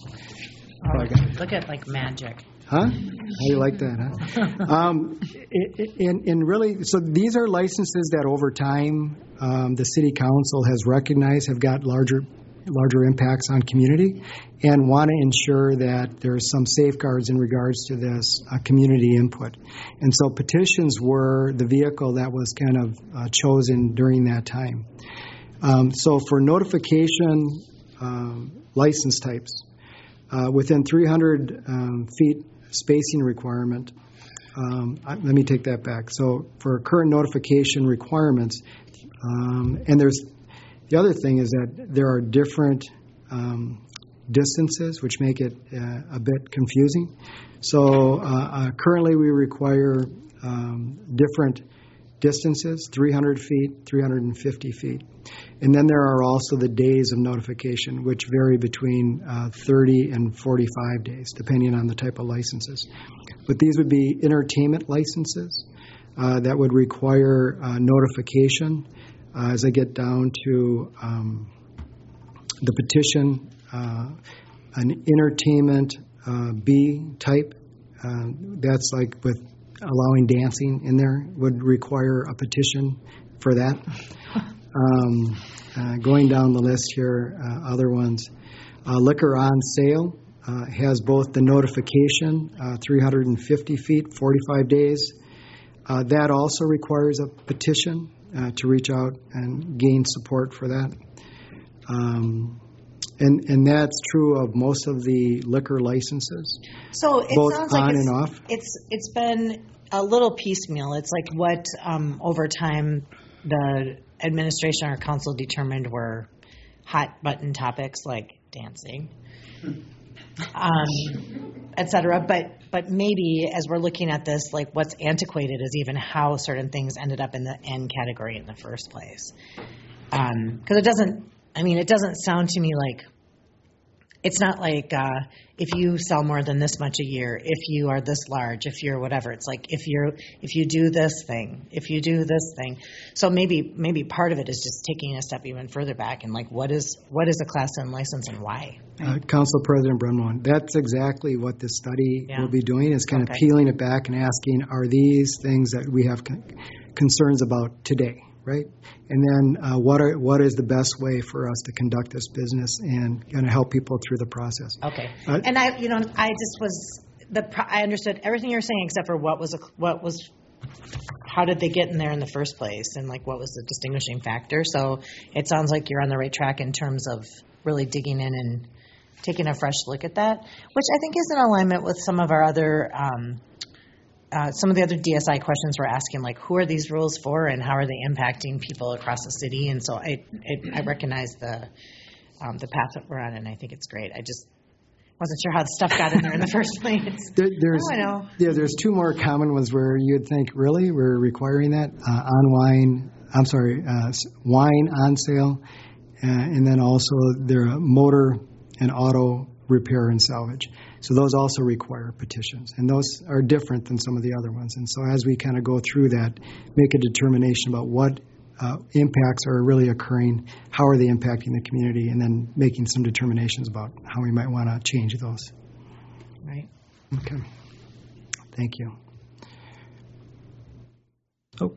Oh, look at like magic. Huh? How do you like that, huh? um, and, and really, so these are licenses that over time um, the city council has recognized have got larger larger impacts on community and want to ensure that there's some safeguards in regards to this uh, community input. And so petitions were the vehicle that was kind of uh, chosen during that time. Um, so for notification um, license types, uh, within three hundred um, feet spacing requirement, um, I, let me take that back. So for current notification requirements, um, and there's the other thing is that there are different um, distances, which make it uh, a bit confusing. So uh, uh, currently we require um, different distances, three hundred feet, three hundred fifty feet. And then there are also the days of notification, which vary between uh, thirty and forty-five days, depending on the type of licenses. But these would be entertainment licenses uh, that would require uh, notification. Uh, as I get down to um, the petition, uh, an entertainment uh, B type, uh, that's like with allowing dancing in there, would require a petition for that. Um, uh, going down the list here, uh, other ones. Uh, liquor on sale uh, has both the notification, uh, three hundred fifty feet, forty-five days. Uh, that also requires a petition. Uh, to reach out and gain support for that. Um, and and that's true of most of the liquor licenses, so it both sounds on like it's, and off. It's It's been a little piecemeal. It's like what um, over time the administration or council determined were hot button topics like dancing, um, et cetera. But but maybe as we're looking at this, like what's antiquated is even how certain things ended up in the N category in the first place. Because um, it doesn't, I mean, it doesn't sound to me like, it's not like uh, if you sell more than this much a year, if you are this large, if you're whatever. It's like if you're if you do this thing, if you do this thing. So maybe maybe part of it is just taking a step even further back and like what is what is a Class N license and why? Uh, Council President Brenmoen, that's exactly what this study Yeah. will be doing, is kind of Okay. peeling it back and asking, are these things that we have con- concerns about today, right? And then uh, what are what is the best way for us to conduct this business and kind of help people through the process? Okay. Uh, And I, you know, I just was the pro- I understood everything you're saying except for what was a, what was how did they get in there in the first place and like what was the distinguishing factor. So it sounds like you're on the right track in terms of really digging in and taking a fresh look at that, which I think is in alignment with some of our other um, uh, some of the other D S I questions we're asking, like who are these rules for and how are they impacting people across the city. And so I it, I recognize the um, the path that we're on, and I think it's great. I just Wasn't sure how the stuff got in there in the first place. There, there's, Oh, I know. Yeah, there's two more common ones where you'd think, really, we're requiring that uh, on wine. I'm sorry, uh, wine on sale, uh, and then also there are motor and auto repair and salvage. So those also require petitions, and those are different than some of the other ones. And so as we kind of go through that, make a determination about what uh, impacts are really occurring, how are they impacting the community, and then making some determinations about how we might want to change those. Right. Okay. Thank you. Oh.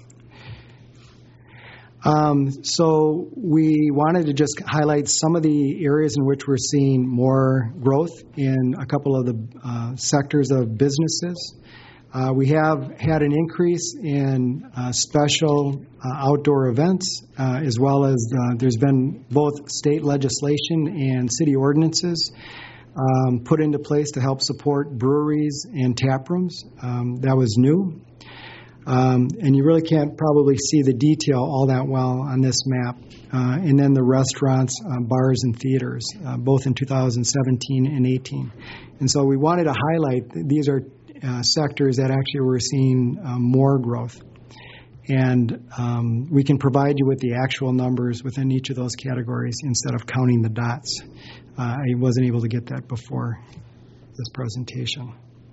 Um, so we wanted to just highlight some of the areas in which we're seeing more growth in a couple of the uh, sectors of businesses. Uh, we have had an increase in uh, special uh, outdoor events, uh, as well as uh, there's been both state legislation and city ordinances um, put into place to help support breweries and tap rooms. Um, that was new. Um, and you really can't probably see the detail all that well on this map. Uh, and then the restaurants, uh, bars, and theaters, uh, both in two thousand seventeen and eighteen. And so we wanted to highlight that these are uh, sectors that actually we're seeing uh, more growth. And um, we can provide you with the actual numbers within each of those categories instead of counting the dots. Uh, I wasn't able to get that before this presentation.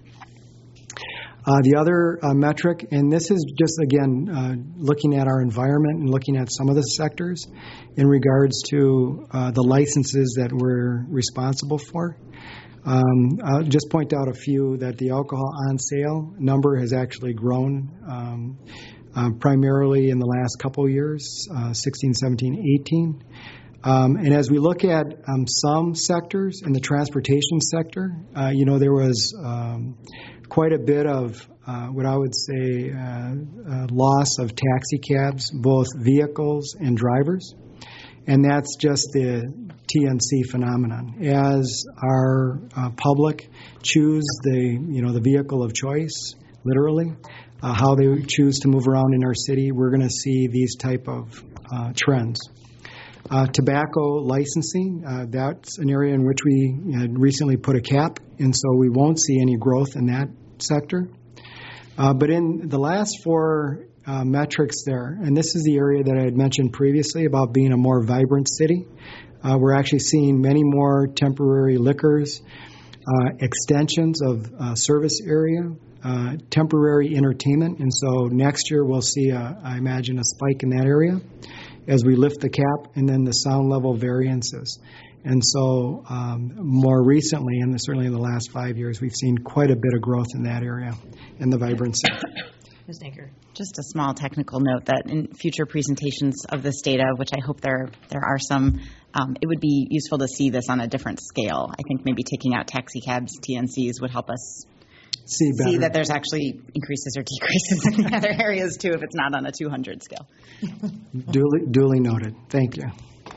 Uh, the other uh, metric, and this is just, again, uh, looking at our environment and looking at some of the sectors in regards to uh, the licenses that we're responsible for. Um, I'll just point out a few that the alcohol on sale number has actually grown um, uh, primarily in the last couple years, uh, sixteen, seventeen, eighteen. Um, and as we look at um, some sectors in the transportation sector, uh, you know, there was um, quite a bit of uh, what I would say uh, uh, loss of taxi cabs, both vehicles and drivers. And that's just the T N C phenomenon. As our uh, public choose the, you know, the vehicle of choice, literally, uh, how they choose to move around in our city, we're going to see these type of uh, trends. Uh, tobacco licensing, uh, that's an area in which we had recently put a cap, and so we won't see any growth in that sector. Uh, but in the last four uh, metrics there, and this is the area that I had mentioned previously about being a more vibrant city, uh, we're actually seeing many more temporary liquors, uh, extensions of uh, service area, uh, temporary entertainment, and so next year we'll see, a, I imagine, a spike in that area as we lift the cap, and then the sound level variances. And so um, more recently, and certainly in the last five years, we've seen quite a bit of growth in that area and the vibrancy. Miz Naker. Just a small technical note that in future presentations of this data, which I hope there there are some, um, it would be useful to see this on a different scale. I think maybe taking out taxi cabs, T N Cs, would help us See, better. see that there's actually increases or decreases in the other areas too, if it's not on a two hundred scale. Duly, duly noted. Thank you.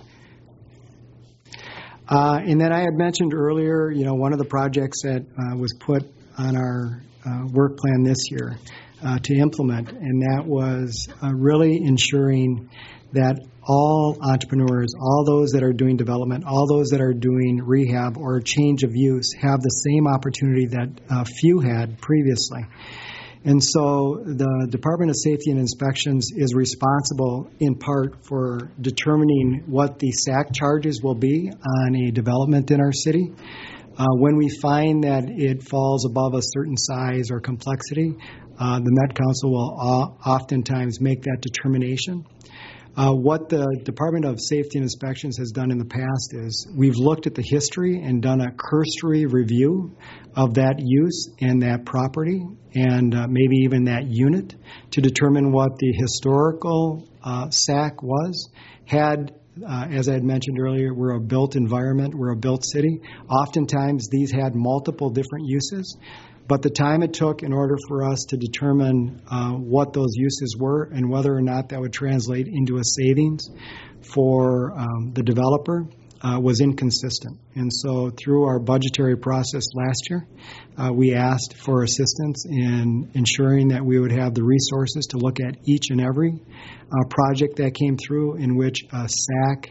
Uh, and then I had mentioned earlier, you know, one of the projects that uh, was put on our uh, work plan this year uh, to implement, and that was uh, really ensuring that all entrepreneurs, all those that are doing development, all those that are doing rehab or change of use have the same opportunity that uh, few had previously. And so the Department of Safety and Inspections is responsible in part for determining what the S A C charges will be on a development in our city. Uh, when we find that it falls above a certain size or complexity, uh, the Met Council will o- oftentimes make that determination. Uh, what the Department of Safety and Inspections has done in the past is we've looked at the history and done a cursory review of that use and that property and uh, maybe even that unit to determine what the historical uh, S A C was. Had, uh, as I had mentioned earlier, we're a built environment, we're a built city. Oftentimes these had multiple different uses. But the time it took in order for us to determine uh, what those uses were and whether or not that would translate into a savings for um, the developer uh, was inconsistent. And so through our budgetary process last year, uh, we asked for assistance in ensuring that we would have the resources to look at each and every uh, project that came through in which a S A C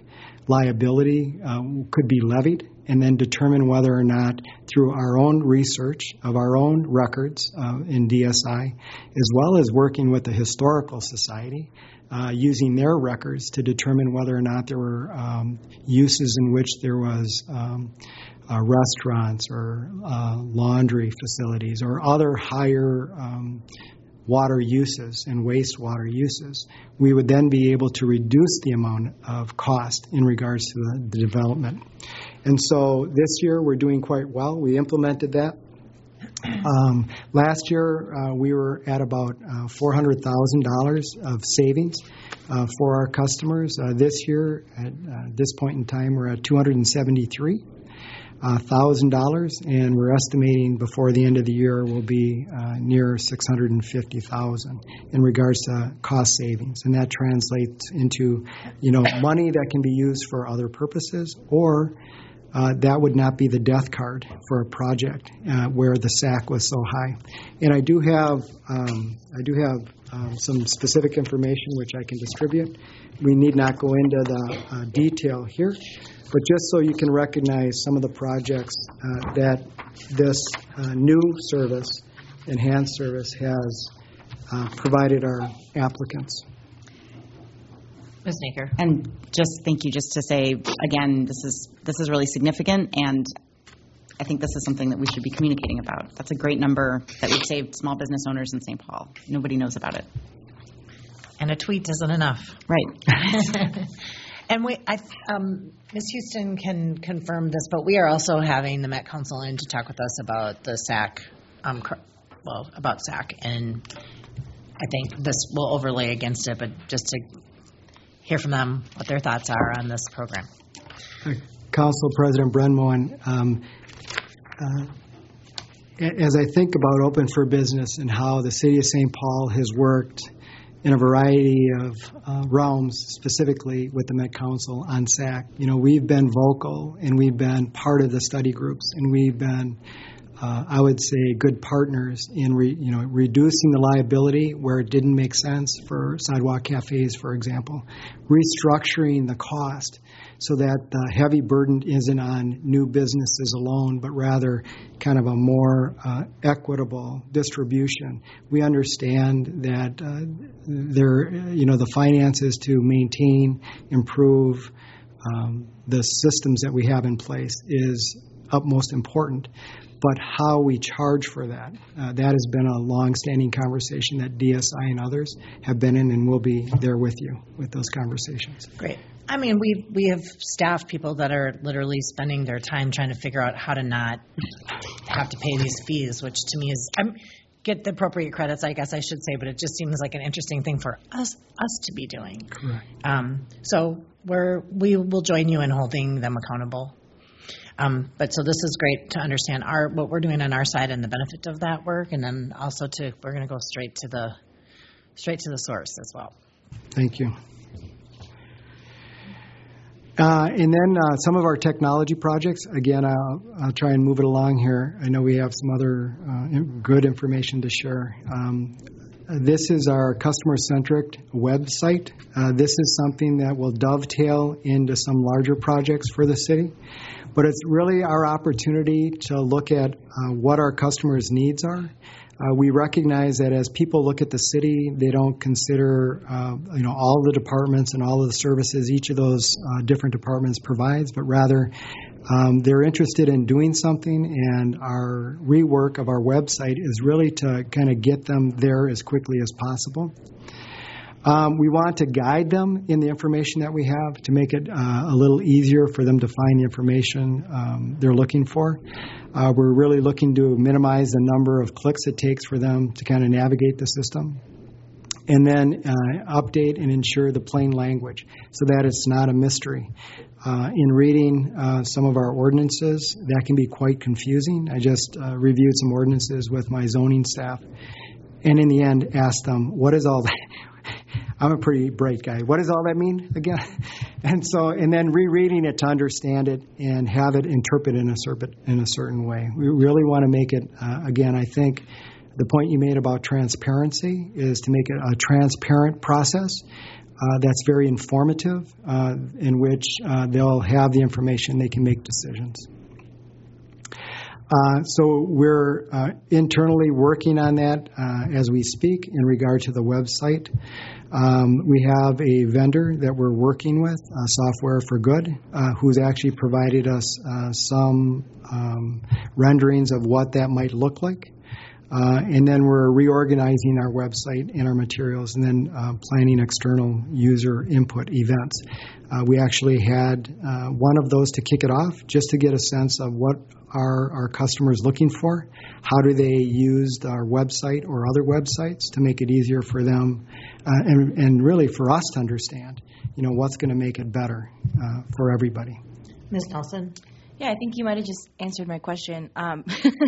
liability uh, could be levied, and then determine whether or not, through our own research of our own records uh, in D S I, as well as working with the Historical Society, uh, using their records to determine whether or not there were um, uses in which there was um, uh, restaurants or uh, laundry facilities or other higher um, water uses and wastewater uses. We would then be able to reduce the amount of cost in regards to the, the development. And so this year we're doing quite well. We implemented that. Um, last year uh, we were at about uh, four hundred thousand dollars of savings uh, for our customers. Uh, this year, at uh, this point in time, we're at two hundred seventy-three thousand dollars, and we're estimating before the end of the year will be uh, near six hundred fifty thousand dollars in regards to cost savings. And that translates into, you know, money that can be used for other purposes, or Uh, that would not be the death card for a project uh, where the S A C was so high. And I do have um, I do have um, some specific information which I can distribute. We need not go into the uh, detail here, but just so you can recognize some of the projects uh, that this uh, new service, enhanced service, has uh, provided our applicants. Miz Naker. And just thank you, just to say, again, this is this is really significant, and I think this is something that we should be communicating about. That's a great number that we've saved small business owners in Saint Paul. Nobody knows about it. And a tweet isn't enough. Right. And we, I, um, Miz Houston can confirm this, but we are also having the Met Council in to talk with us about the S A C, um, well, about S A C, and I think this will overlay against it, but just to hear from them what their thoughts are on this program. Council President Brenmoen, um, uh, as I think about Open for Business and how the City of Saint Paul has worked in a variety of uh, realms, specifically with the Met Council on S A C, you know, we've been vocal and we've been part of the study groups, and we've been Uh, I would say good partners in re, you know reducing the liability where it didn't make sense for sidewalk cafes, for example, restructuring the cost so that the heavy burden isn't on new businesses alone, but rather kind of a more uh, equitable distribution. We understand that uh, there, you know, the finances to maintain, improve um, the systems that we have in place is utmost important. But how we charge for that, uh, that has been a long-standing conversation that D S I and others have been in, and we'll be there with you with those conversations. Great. I mean, we we have staff people that are literally spending their time trying to figure out how to not have to pay these fees, which to me is, I'm get the appropriate credits, I guess I should say, but it just seems like an interesting thing for us us to be doing. Correct. Um, so we're we will join you in holding them accountable. Um, but so this is great to understand our what we're doing on our side and the benefit of that work, and then also to we're going to go straight to the straight to the source as well. Thank you. Uh, and then uh, some of our technology projects. Again, I'll, I'll try and move it along here. I know we have some other uh, good information to share. Um, This is our customer-centric website. Uh, this is something that will dovetail into some larger projects for the city. But it's really our opportunity to look at uh, what our customers' needs are. Uh, we recognize that as people look at the city, they don't consider uh, you know all the departments and all of the services each of those uh, different departments provides, but rather um, they're interested in doing something, and our rework of our website is really to kind of get them there as quickly as possible. Um, we want to guide them in the information that we have to make it uh, a little easier for them to find the information um, they're looking for. Uh, we're really looking to minimize the number of clicks it takes for them to kind of navigate the system. And then uh, update and ensure the plain language so that it's not a mystery. Uh, in reading uh, some of our ordinances, that can be quite confusing. I just uh, reviewed some ordinances with my zoning staff, and in the end asked them, what is all that? I'm a pretty bright guy. What does all that mean again? And so, and then rereading it to understand it and have it interpreted in a certain, in a certain way. We really want to make it, uh, again, I think the point you made about transparency is to make it a transparent process uh, that's very informative, uh, in which uh, they'll have the information, they can make decisions. Uh, so we're uh, internally working on that uh, as we speak in regard to the website. Um, we have a vendor that we're working with, uh, Software for Good, uh, who's actually provided us uh, some um, renderings of what that might look like. Uh, and then we're reorganizing our website and our materials, and then uh, planning external user input events. Uh, we actually had uh, one of those to kick it off, just to get a sense of what are our customers looking for, how do they use our website or other websites to make it easier for them, uh, and, and really for us to understand, you know, what's going to make it better uh, for everybody. Miz Nelson? Yeah, I think you might have just answered my question. Um,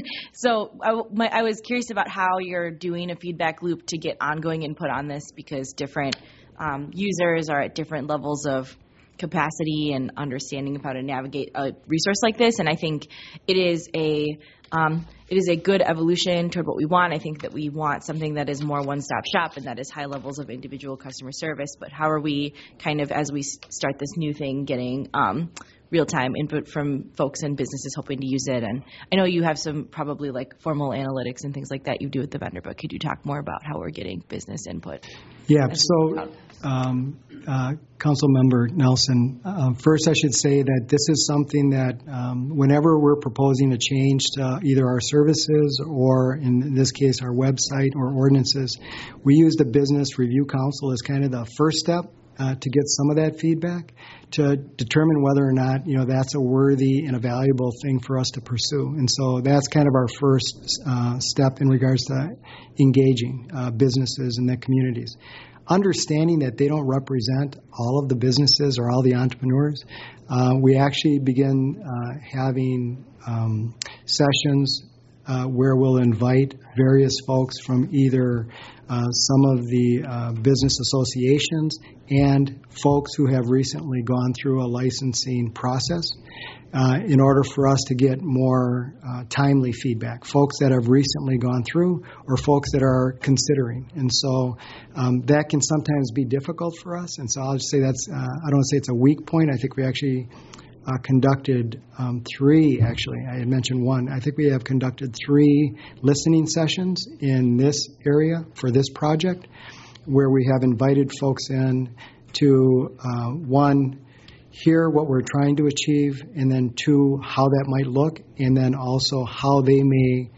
so I, my, I was curious about how you're doing a feedback loop to get ongoing input on this, because different um, users are at different levels of capacity and understanding of how to navigate a resource like this. And I think it is a um, it is a good evolution toward what we want. I think that we want something that is more one-stop shop and that is high levels of individual customer service. But how are we kind of, as we start this new thing, getting um, real-time input from folks and businesses hoping to use it? And I know you have some probably like formal analytics and things like that you do with the vendor, but could you talk more about how we're getting business input? Yeah, so um, uh, Council Member Nelson, uh, first I should say that this is something that um, whenever we're proposing a change to either our services or in this case our website or ordinances, we use the Business Review Council as kind of the first step Uh, to get some of that feedback to determine whether or not, you know, that's a worthy and a valuable thing for us to pursue. And so that's kind of our first uh, step in regards to engaging uh, businesses and their communities. Understanding that they don't represent all of the businesses or all the entrepreneurs, uh, we actually begin uh, having um, sessions uh, where we'll invite various folks from either Uh, some of the uh, business associations and folks who have recently gone through a licensing process uh, in order for us to get more uh, timely feedback, folks that have recently gone through or folks that are considering. And so um, that can sometimes be difficult for us. And so I'll just say that's, uh, I don't want to say it's a weak point. I think we actually Uh, conducted um, three, actually, I had mentioned one. I think we have conducted three listening sessions in this area for this project where we have invited folks in to, uh, one, hear what we're trying to achieve, and then two, how that might look, and then also how they may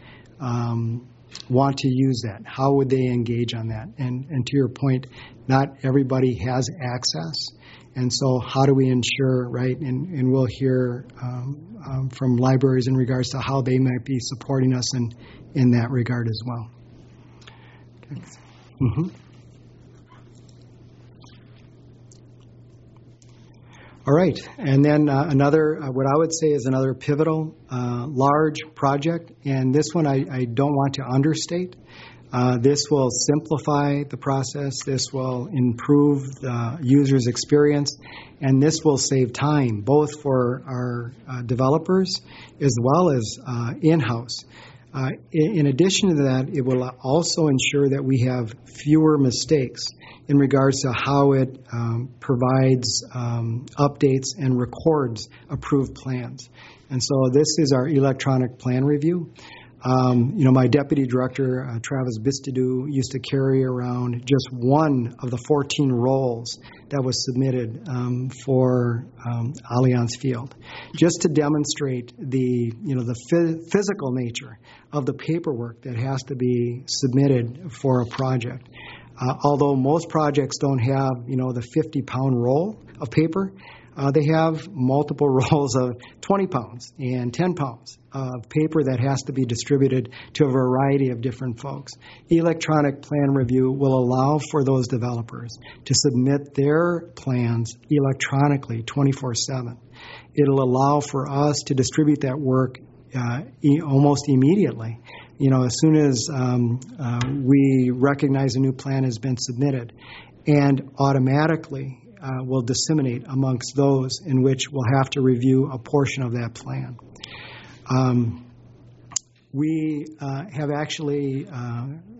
um, want to use that. How would they engage on that? And, and to your point, not everybody has access. And so how do we ensure, right, and, and we'll hear um, um, from libraries in regards to how they might be supporting us in, in that regard as well. Okay. Mm-hmm. All right, and then uh, another, uh, what I would say is another pivotal, uh, large project, and this one I, I don't want to understate. Uh, this will simplify the process, this will improve the user's experience, and this will save time, both for our uh, developers as well as uh, in-house. Uh, in, in addition to that, it will also ensure that we have fewer mistakes in regards to how it um, provides um, updates and records approved plans. And so this is our electronic plan review. Um, you know, my deputy director, uh, Travis Bistidou, used to carry around just one of the fourteen rolls that was submitted um, for um, Allianz Field, just to demonstrate the, you know, the f- physical nature of the paperwork that has to be submitted for a project. Uh, although most projects don't have, you know, the fifty-pound roll of paper, Uh, they have multiple rolls of twenty pounds and ten pounds of paper that has to be distributed to a variety of different folks. Electronic plan review will allow for those developers to submit their plans electronically twenty-four seven. It'll allow for us to distribute that work uh, e- almost immediately. You know, as soon as um, uh, we recognize a new plan has been submitted, and automatically Uh, will disseminate amongst those in which we'll have to review a portion of that plan. Um, we uh, have actually uh,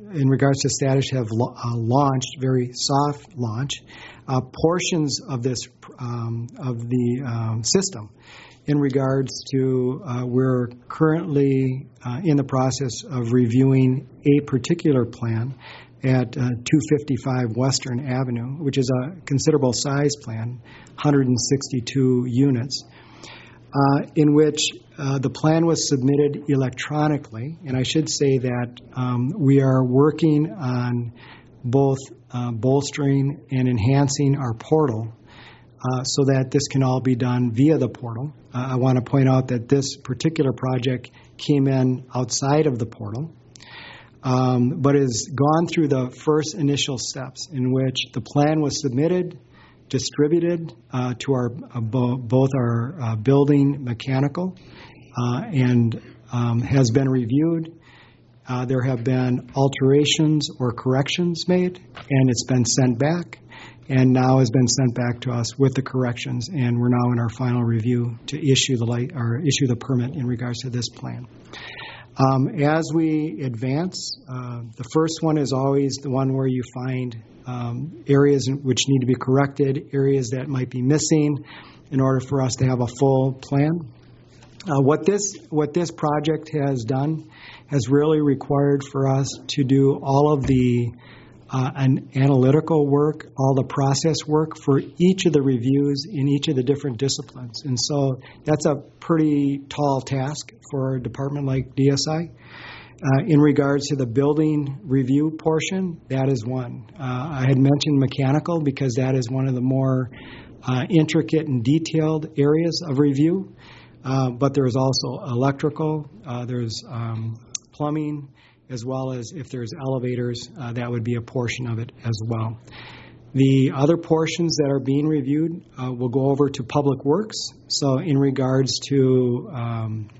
in regards to status, have lo- uh, launched, very soft launch, uh, portions of this um, of the um, system. In regards to, uh, we're currently uh, in the process of reviewing a particular plan at uh, two fifty-five Western Avenue, which is a considerable size plan, one hundred sixty-two units, uh, in which uh, the plan was submitted electronically. And I should say that um, we are working on both uh, bolstering and enhancing our portal uh, so that this can all be done via the portal. Uh, I want to point out that this particular project came in outside of the portal. Um, but has gone through the first initial steps in which the plan was submitted, distributed uh, to our uh, bo- both our uh, building mechanical uh, and um, has been reviewed. Uh, there have been alterations or corrections made, and it's been sent back, and now has been sent back to us with the corrections, and we're now in our final review to issue the light or issue the permit in regards to this plan. Um, as we advance, uh, the first one is always the one where you find um, areas in which need to be corrected, areas that might be missing in order for us to have a full plan. Uh, what this what this project has done has really required for us to do all of the uh, an analytical work, all the process work for each of the reviews in each of the different disciplines. And so that's a pretty tall task for a department like D S I. Uh, in regards to the building review portion, that is one. Uh, I had mentioned mechanical because that is one of the more uh, intricate and detailed areas of review. Uh, but there's also electrical, uh, there's um, plumbing, as well as if there's elevators, uh, that would be a portion of it as well. The other portions that are being reviewed uh, will go over to Public Works. So in regards to um,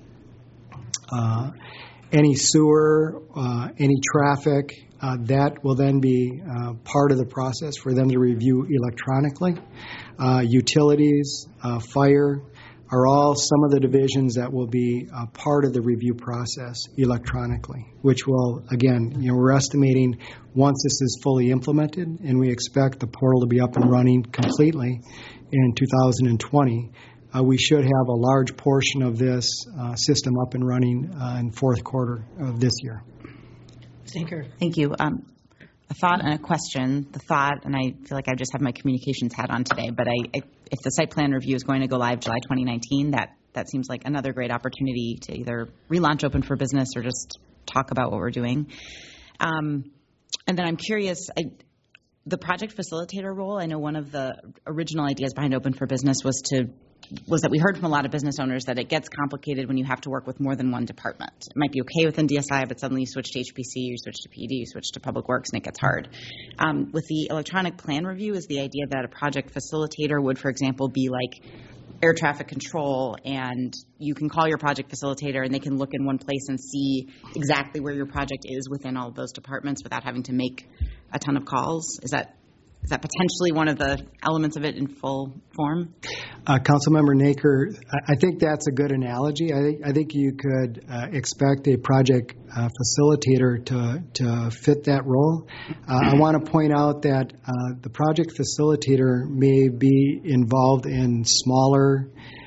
uh, any sewer, uh, any traffic, uh, that will then be uh, part of the process for them to review electronically. Uh, utilities, uh, fire, are all some of the divisions that will be uh, part of the review process electronically, which will, again, you know, we're estimating once this is fully implemented, and we expect the portal to be up and running completely in two thousand twenty, uh, we should have a large portion of this uh, system up and running uh, in fourth quarter of this year. Stinker. Thank you. Um, a thought and a question. The thought, and I feel like I just have my communications hat on today, but I, I if the site plan review is going to go live July twenty nineteen, that, that seems like another great opportunity to either relaunch Open for Business or just talk about what we're doing. Um, and then I'm curious, I, the project facilitator role, I know one of the original ideas behind Open for Business was to was that we heard from a lot of business owners that it gets complicated when you have to work with more than one department. It might be okay within D S I, but suddenly you switch to H P C, you switch to P E D, you switch to Public Works, and it gets hard. Um, with the electronic plan review, is the idea that a project facilitator would, for example, be like air traffic control, and you can call your project facilitator and they can look in one place and see exactly where your project is within all of those departments without having to make a ton of calls? Is that Is that potentially one of the elements of it in full form? Uh, Councilmember Naker, I, I think that's a good analogy. I think I think you could uh, expect a project uh, facilitator to to fit that role. Uh, I want to point out that uh, the project facilitator may be involved in smaller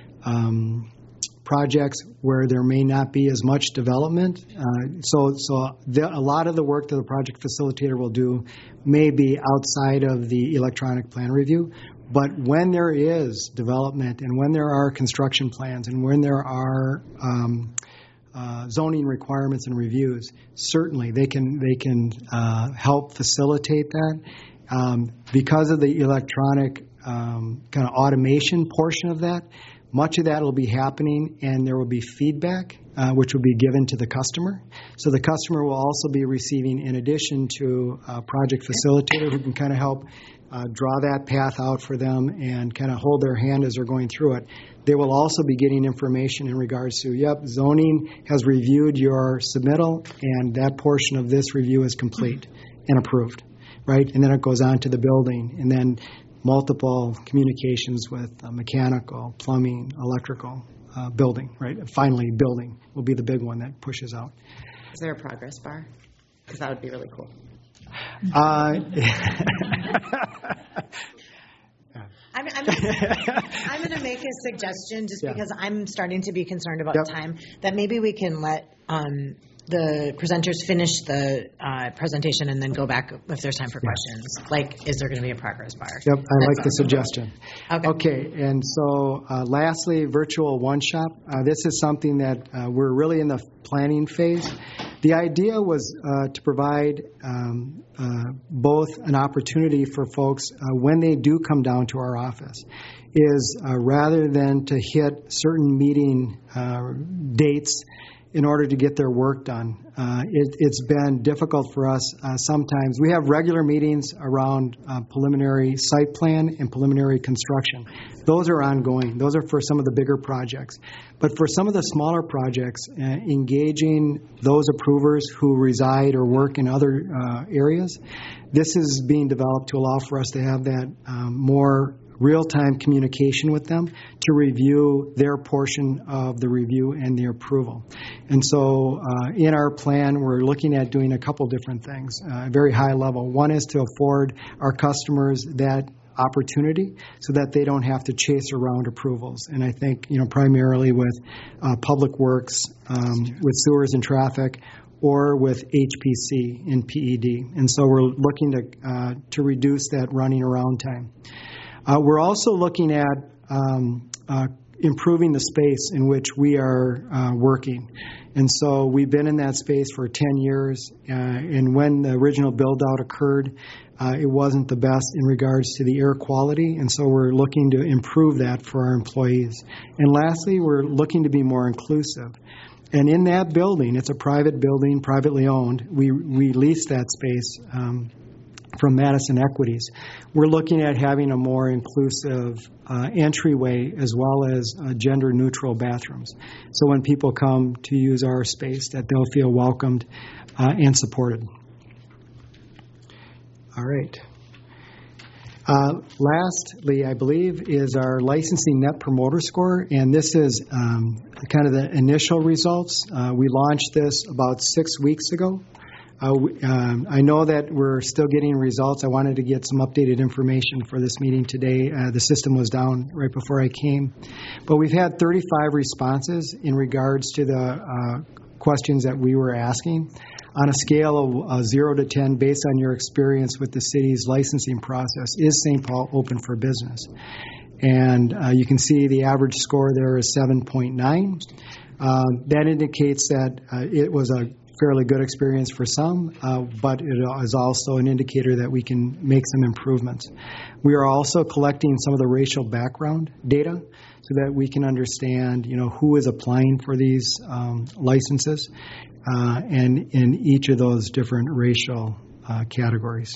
um, projects where there may not be as much development. Uh, so so the, a lot of the work that the project facilitator will do may be outside of the electronic plan review. But when there is development and when there are construction plans and when there are um, uh, zoning requirements and reviews, certainly they can they can uh, help facilitate that. Um, because of the electronic um, kind of automation portion of that, much of that will be happening, and there will be feedback, uh, which will be given to the customer. So the customer will also be receiving, in addition to a project facilitator who can kind of help uh, draw that path out for them and kind of hold their hand as they're going through it. They will also be getting information in regards to, yep, zoning has reviewed your submittal, and that portion of this review is complete and approved, right? And then it goes on to the building, and then multiple communications with uh, mechanical, plumbing, electrical, uh, building, right? Finally, building will be the big one that pushes out. Is there a progress bar? Because that would be really cool. Uh, I'm, I'm, I'm going to make a suggestion just Yeah. because I'm starting to be concerned about Yep. time, that maybe we can let um, the presenters finish the uh, presentation and then go back if there's time for questions. Like, is there going to be a progress bar? Yep, I like the That's all. suggestion. Okay. Okay, and so uh, lastly, virtual one-shop. Uh, This is something that uh, we're really in the planning phase. The idea was uh, to provide um, uh, both an opportunity for folks uh, when they do come down to our office, is uh, rather than to hit certain meeting uh, dates in order to get their work done. Uh, it, it's been difficult for us uh, sometimes. We have regular meetings around uh, preliminary site plan and preliminary construction. Those are ongoing. Those are for some of the bigger projects. But for some of the smaller projects, uh, engaging those approvers who reside or work in other uh, areas, this is being developed to allow for us to have that um, more real-time communication with them to review their portion of the review and the approval. And so uh, in our plan, we're looking at doing a couple different things, uh, very high level. One is to afford our customers that opportunity so that they don't have to chase around approvals. And I think, you know, primarily with uh, Public Works, um, with sewers and traffic, or with H P C and P E D. And so we're looking to uh, to reduce that running around time. Uh, we're also looking at um, uh, improving the space in which we are uh, working. And so we've been in that space for ten years, uh, and when the original build-out occurred, uh, it wasn't the best in regards to the air quality, and so we're looking to improve that for our employees. And lastly, we're looking to be more inclusive. And in that building, it's a private building, privately owned, we, we lease that space um, from Madison Equities. We're looking at having a more inclusive uh, entryway as well as uh, gender-neutral bathrooms. So when people come to use our space, that they'll feel welcomed uh, and supported. All right. Uh, lastly, I believe, is our licensing net promoter score, and this is um, kind of the initial results. Uh, we launched this about six weeks ago. Uh, um, I know that we're still getting results. I wanted to get some updated information for this meeting today. Uh, the system was down right before I came. But we've had thirty-five responses in regards to the uh, questions that we were asking. On a scale of uh, zero to ten, based on your experience with the city's licensing process, is Saint Paul open for business? And uh, you can see the average score there is seven point nine. Uh, that indicates that uh, it was a fairly good experience for some, uh, but it is also an indicator that we can make some improvements. We are also collecting some of the racial background data so that we can understand, you know, who is applying for these um, licenses uh, and in each of those different racial uh, categories.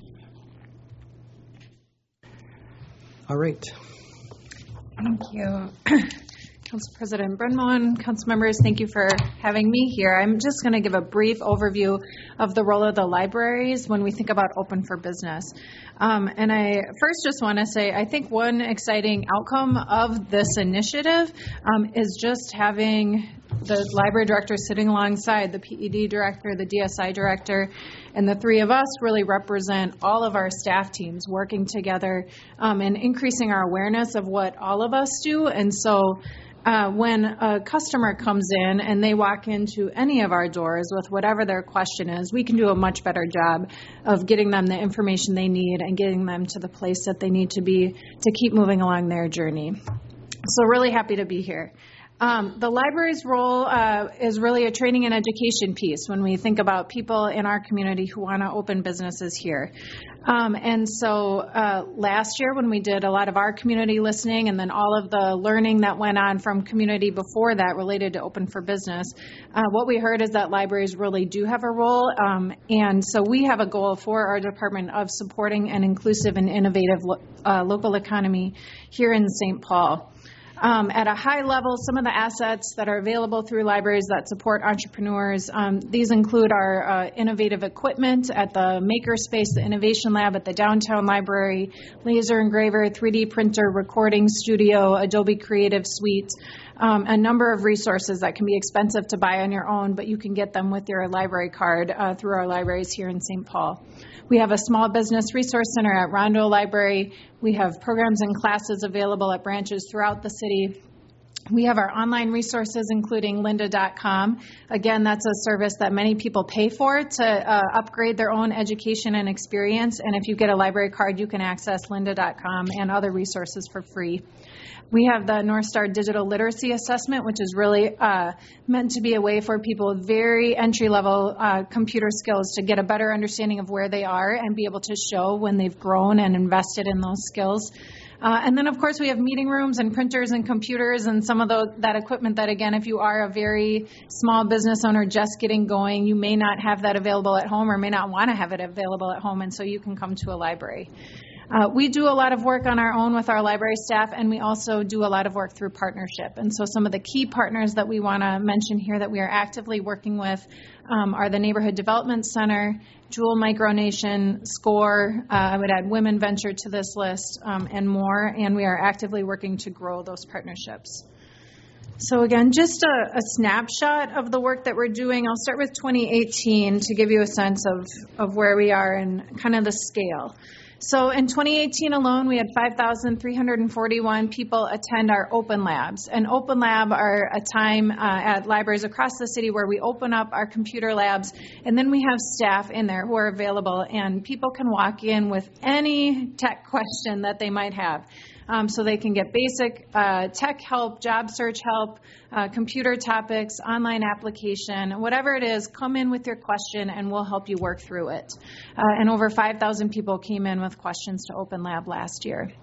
All right. Thank you. Council President Brenmoen, council members, thank you for having me here. I'm just going to give a brief overview of the role of the libraries when we think about open for business. Um, and I first just want to say, I think one exciting outcome of this initiative um, is just having the library director sitting alongside the P E D director, the D S I director, and the three of us really represent all of our staff teams working together um, and increasing our awareness of what all of us do. And so Uh, when a customer comes in and they walk into any of our doors with whatever their question is, we can do a much better job of getting them the information they need and getting them to the place that they need to be to keep moving along their journey. So really happy to be here. Um, the library's role uh, is really a training and education piece when we think about people in our community who want to open businesses here. Um, and so uh, last year when we did a lot of our community listening and then all of the learning that went on from community before that related to open for business, uh, what we heard is that libraries really do have a role. Um, and so we have a goal for our department of supporting an inclusive and innovative lo- uh, local economy here in Saint Paul. Um, at a high level, some of the assets that are available through libraries that support entrepreneurs, um, these include our uh, innovative equipment at the Makerspace, the Innovation Lab at the Downtown Library, laser engraver, three D printer, recording studio, Adobe Creative Suite, um, a number of resources that can be expensive to buy on your own, but you can get them with your library card uh, through our libraries here in Saint Paul. We have a small business resource center at Rondo Library. We have programs and classes available at branches throughout the city. We have our online resources, including lynda dot com. Again, that's a service that many people pay for to uh, upgrade their own education and experience. And if you get a library card, you can access lynda dot com and other resources for free. We have the North Star Digital Literacy Assessment, which is really uh, meant to be a way for people with very entry-level uh, computer skills to get a better understanding of where they are and be able to show when they've grown and invested in those skills. Uh, and then, of course, we have meeting rooms and printers and computers and some of the, that equipment that, again, if you are a very small business owner just getting going, you may not have that available at home or may not want to have it available at home, and so you can come to a library. Uh, we do a lot of work on our own with our library staff, and we also do a lot of work through partnership. And so some of the key partners that we want to mention here that we are actively working with um, are the Neighborhood Development Center, Jewel Micronation, SCORE, uh, I would add Women Venture to this list, um, and more, and we are actively working to grow those partnerships. So again, just a, a snapshot of the work that we're doing. I'll start with twenty eighteen to give you a sense of, of where we are and kind of the scale. So in twenty eighteen alone, we had five thousand three hundred forty-one people attend our open labs. And open lab are a time uh, at libraries across the city where we open up our computer labs, and then we have staff in there who are available, and people can walk in with any tech question that they might have. Um, so they can get basic uh, tech help, job search help, uh, computer topics, online application, whatever it is, come in with your question and we'll help you work through it. Uh, and over five thousand people came in with questions to Open Lab last year.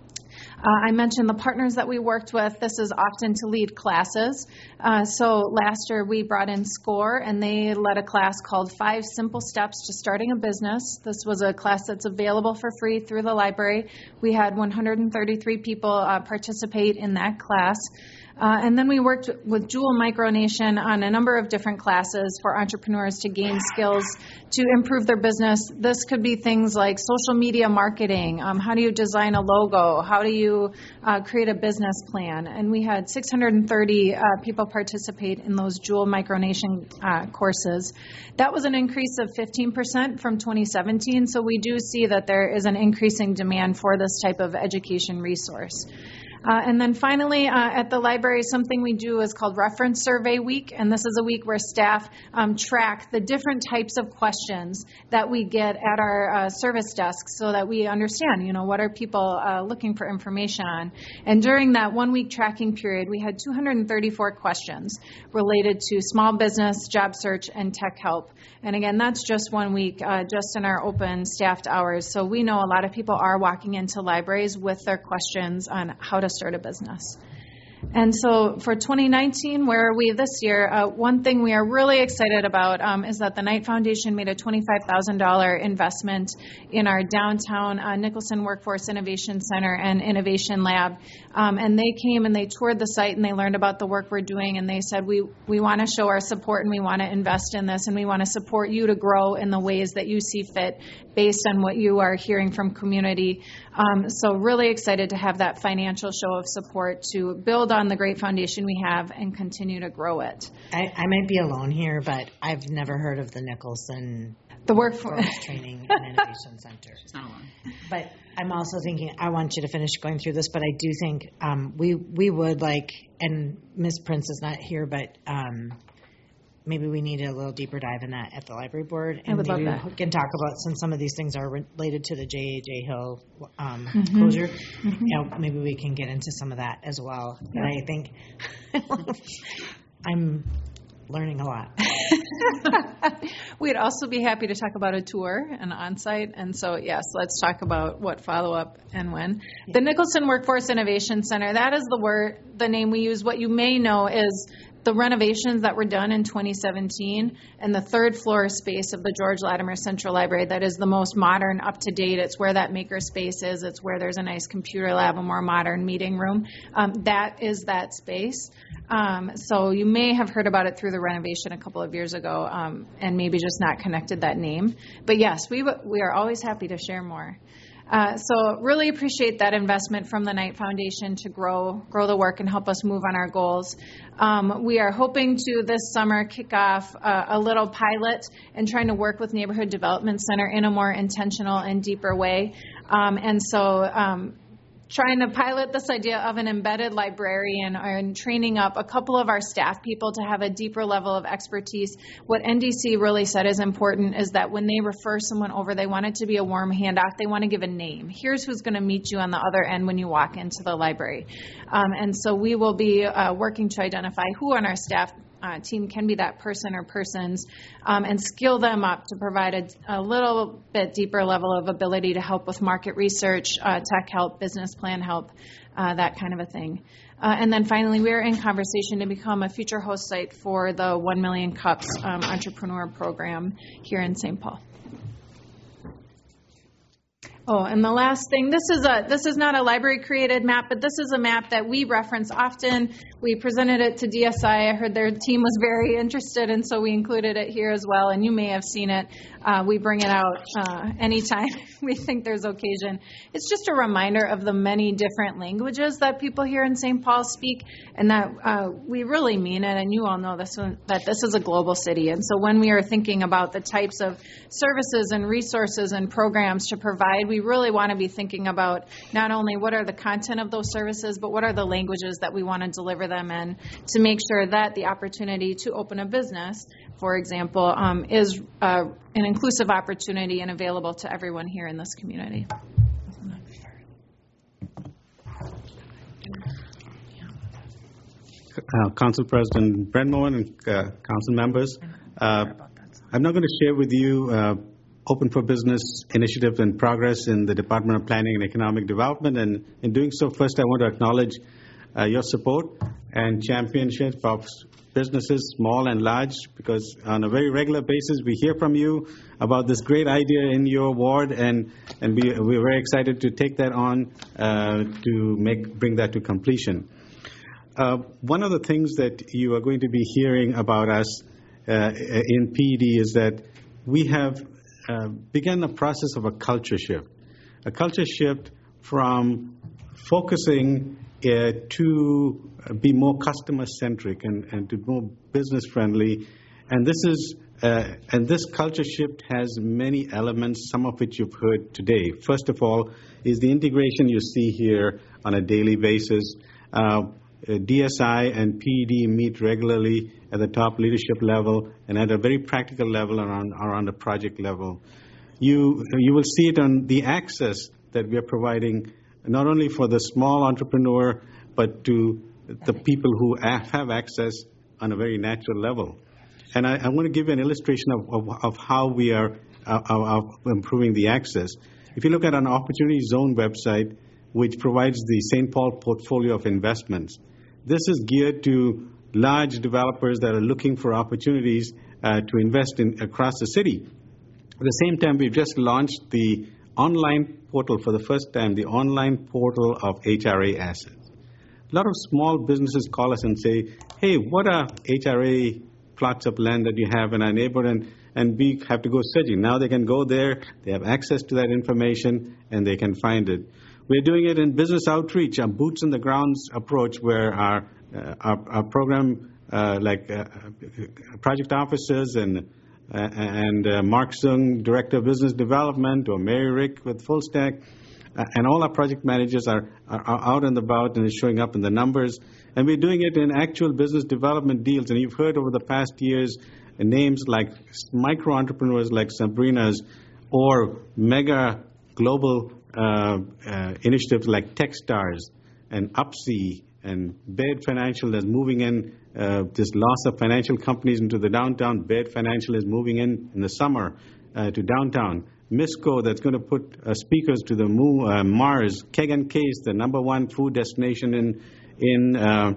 Uh, I mentioned the partners that we worked with. This is often to lead classes. Uh, so last year we brought in SCORE, and they led a class called Five Simple Steps to Starting a Business. This was a class that's available for free through the library. We had one hundred thirty-three people uh, participate in that class. Uh, and then we worked with Jewel Micronation on a number of different classes for entrepreneurs to gain skills to improve their business. This could be things like social media marketing. Um, how do you design a logo? How do you uh, create a business plan? And we had six hundred thirty uh, people participate in those Jewel Micronation uh, courses. That was an increase of fifteen percent from twenty seventeen. So we do see that there is an increasing demand for this type of education resource. Uh, and then finally, uh, at the library, something we do is called Reference Survey Week, and this is a week where staff um, track the different types of questions that we get at our uh, service desks so that we understand, you know, what are people uh, looking for information on. And during that one-week tracking period, we had two hundred thirty-four questions related to small business, job search, and tech help. And again, that's just one week, uh, just in our open staffed hours. So we know a lot of people are walking into libraries with their questions on how to start a business. And so for twenty nineteen, where are we this year? Uh, one thing we are really excited about um, is that the Knight Foundation made a twenty-five thousand dollars investment in our downtown uh, Nicholson Workforce Innovation Center and Innovation Lab. Um, and they came and they toured the site and they learned about the work we're doing. And they said, we, we want to show our support and we want to invest in this and we want to support you to grow in the ways that you see fit based on what you are hearing from community. Um, so really excited to have that financial show of support to build on the great foundation we have and continue to grow it. I, I might be alone here, but I've never heard of the Nicholson The workforce Training and Innovation Center. She's not alone. But I'm also thinking, I want you to finish going through this, but I do think um, we we would like, and Miz Prince is not here, but um, maybe we need a little deeper dive in that at the library board. And I would love maybe that. we can talk about, since some of these things are related to the J A J Hill um, Mm-hmm. closure, mm-hmm. you know, maybe we can get into some of that as well. Yeah. And I think I'm learning a lot. We'd also be happy to talk about a tour and on-site. And so, yes, let's talk about what follow-up and when. Yeah. The Nicholson Workforce Innovation Center, that is the word, the name we use. What you may know is the renovations that were done in twenty seventeen and the third floor space of the George Latimer Central Library that is the most modern, up-to-date. It's where that maker space is. It's where there's a nice computer lab, a more modern meeting room. Um, that is that space. Um, so you may have heard about it through the renovation a couple of years ago um, and maybe just not connected that name. But yes, we w- we are always happy to share more. Uh, so really appreciate that investment from the Knight Foundation to grow grow the work and help us move on our goals. Um, we are hoping to this summer kick off uh, a little pilot and trying to work with Neighborhood Development Center in a more intentional and deeper way. Um, and so um, trying to pilot this idea of an embedded librarian and training up a couple of our staff people to have a deeper level of expertise. What N D C really said is important is that when they refer someone over, they want it to be a warm handoff. They want to give a name. Here's who's going to meet you on the other end when you walk into the library. Um, and so we will be uh, working to identify who on our staff Uh, team can be that person or persons, um, and skill them up to provide a, a little bit deeper level of ability to help with market research, uh, tech help, business plan help, uh, that kind of a thing. Uh, and then finally, we are in conversation to become a future host site for the one million Cups um, Entrepreneur Program here in Saint Paul. Oh, and the last thing, this is a this is not a library-created map, but this is a map that we reference often. We presented it to D S I. I heard their team was very interested, and so we included it here as well, and you may have seen it. Uh, we bring it out uh, anytime we think there's occasion. It's just a reminder of the many different languages that people here in Saint Paul speak, and that uh, we really mean it, and you all know this one, that this is a global city. And so when we are thinking about the types of services and resources and programs to provide, we really want to be thinking about not only what are the content of those services, but what are the languages that we want to deliver them in to make sure that the opportunity to open a business, for example, um, is uh, an inclusive opportunity and available to everyone here in this community. Uh, Council President Brent Moen and uh, council members, uh, I'm not going to share with you uh, Open for Business initiative and progress in the Department of Planning and Economic Development. And in doing so, first I want to acknowledge uh, your support and championship of businesses, small and large, because on a very regular basis we hear from you about this great idea in your ward, and, and we, we're very excited to take that on uh, to make bring that to completion. Uh, one of the things that you are going to be hearing about us uh, in P E D is that we have uh, begun a process of a culture shift, a culture shift from focusing uh, to be more customer-centric and, and to be more business-friendly. And this is uh, and this culture shift has many elements, some of which you've heard today. First of all is the integration you see here on a daily basis. Uh, D S I and P E D meet regularly at the top leadership level and at a very practical level around, around the project level. You, you will see it on the access that we are providing, not only for the small entrepreneur, but to the people who have access on a very natural level. And I, I want to give you an illustration of, of, of how we are uh, of improving the access. If you look at an Opportunity Zone website, which provides the Saint Paul portfolio of investments, this is geared to large developers that are looking for opportunities uh, to invest in across the city. At the same time, we've just launched the online portal for the first time, the online portal of H R A assets. A lot of small businesses call us and say, hey, what are H R A plots of land that you have in our neighborhood? And, and we have to go searching. Now they can go there, they have access to that information, and they can find it. We're doing it in business outreach, a boots on the grounds approach, where our uh, our, our program, uh, like uh, project officers and uh, and uh, Mark Sung, Director of Business Development, or Mary Rick with Full Stack, uh, and all our project managers are, are, are out and about and is showing up in the numbers. And we're doing it in actual business development deals. And you've heard over the past years names like micro entrepreneurs like Sabrina's, or mega global Uh, uh, initiatives like Techstars and Upsea and Baird Financial that's moving in uh, this loss of financial companies into the downtown. Baird Financial is moving in in the summer uh, to downtown. Misco that's going to put uh, speakers to the moon, uh, Mars. Keg and Case, the number one food destination in in uh,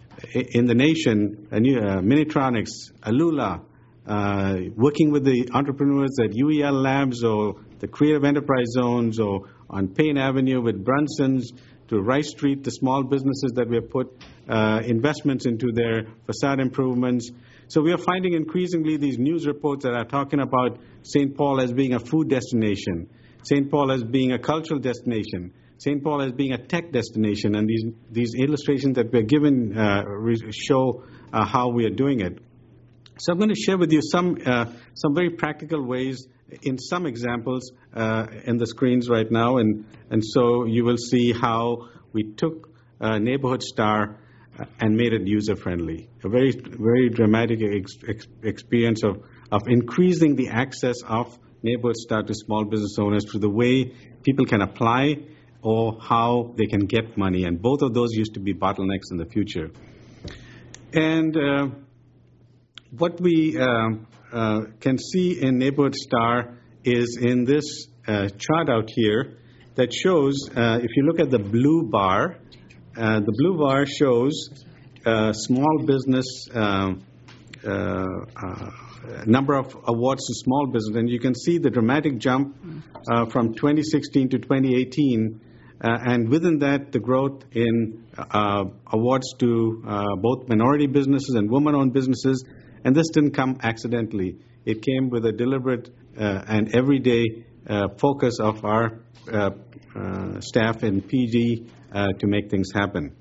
in the nation. Uh, uh, Minitronics, Alula, uh, working with the entrepreneurs at U E L Labs or the Creative Enterprise Zones, or on Payne Avenue with Brunson's, to Rice Street, the small businesses that we have put uh, investments into their facade improvements. So we are finding increasingly these news reports that are talking about Saint Paul as being a food destination. Saint Paul as being a cultural destination, Saint Paul as being a tech destination, and these these illustrations that we're given uh, re- show uh, how we are doing it. So I'm going to share with you some uh, some very practical ways in some examples uh, in the screens right now, and and so you will see how we took uh, Neighborhood Star and made it user friendly. A very very dramatic ex- ex- experience of of increasing the access of Neighborhood Star to small business owners through the way people can apply or how they can get money. And both of those used to be bottlenecks in the future. And uh, what we uh, uh, can see in Neighborhood Star is in this uh, chart out here that shows, uh, if you look at the blue bar, uh, the blue bar shows uh, small business uh, uh, uh, number of awards to small business, and you can see the dramatic jump uh, from twenty sixteen to twenty eighteen, uh, and within that, the growth in uh, awards to uh, both minority businesses and women-owned businesses, and this didn't come accidentally. It came with a deliberate uh, and everyday uh, focus of our uh, uh, staff in P G uh, to make things happen.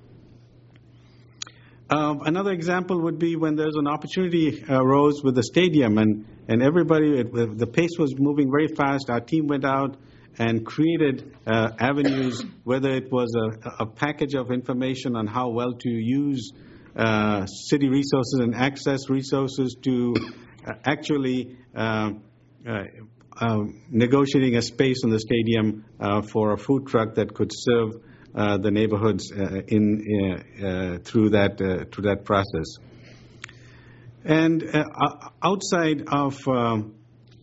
Uh, another example would be when there's an opportunity arose with the stadium, and, and everybody, it, the pace was moving very fast. Our team went out and created uh, avenues, whether it was a, a package of information on how well to use uh, city resources and access resources to uh, actually uh, uh, uh, negotiating a space in the stadium uh, for a food truck that could serve Uh, the neighborhoods uh, in uh, uh, through that uh, through that process. And uh, outside of um,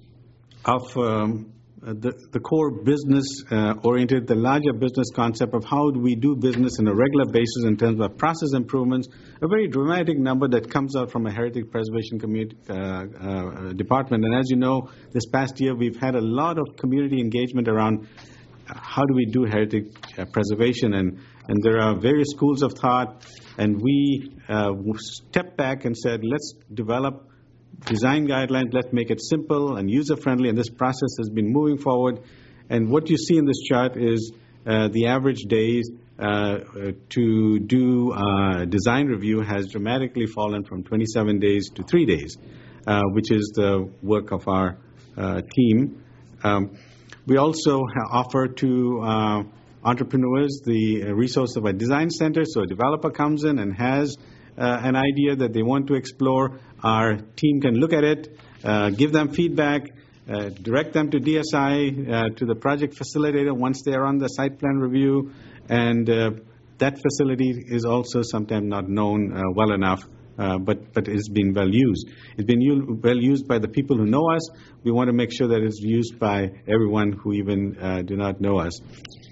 of um, the the core business uh, oriented, the larger business concept of how do we do business on a regular basis in terms of process improvements, a very dramatic number that comes out from a heritage preservation community uh, uh, department. And as you know, this past year we've had a lot of community engagement around how do we do heritage uh, preservation, and, and there are various schools of thought, and we uh, stepped back and said, let's develop design guidelines, let's make it simple and user-friendly, and this process has been moving forward. And what you see in this chart is uh, the average days uh, to do uh, design review has dramatically fallen from twenty-seven days to three days, uh, which is the work of our uh, team. Um, We also offer to uh, entrepreneurs the resource of a design center. So a developer comes in and has uh, an idea that they want to explore. Our team can look at it, uh, give them feedback, uh, direct them to D S I, uh, to the project facilitator once they are on the site plan review. And uh, that facility is also sometimes not known uh, well enough. Uh, but but it's been well used. It's been u- well used by the people who know us. We want to make sure that it's used by everyone who even uh, do not know us.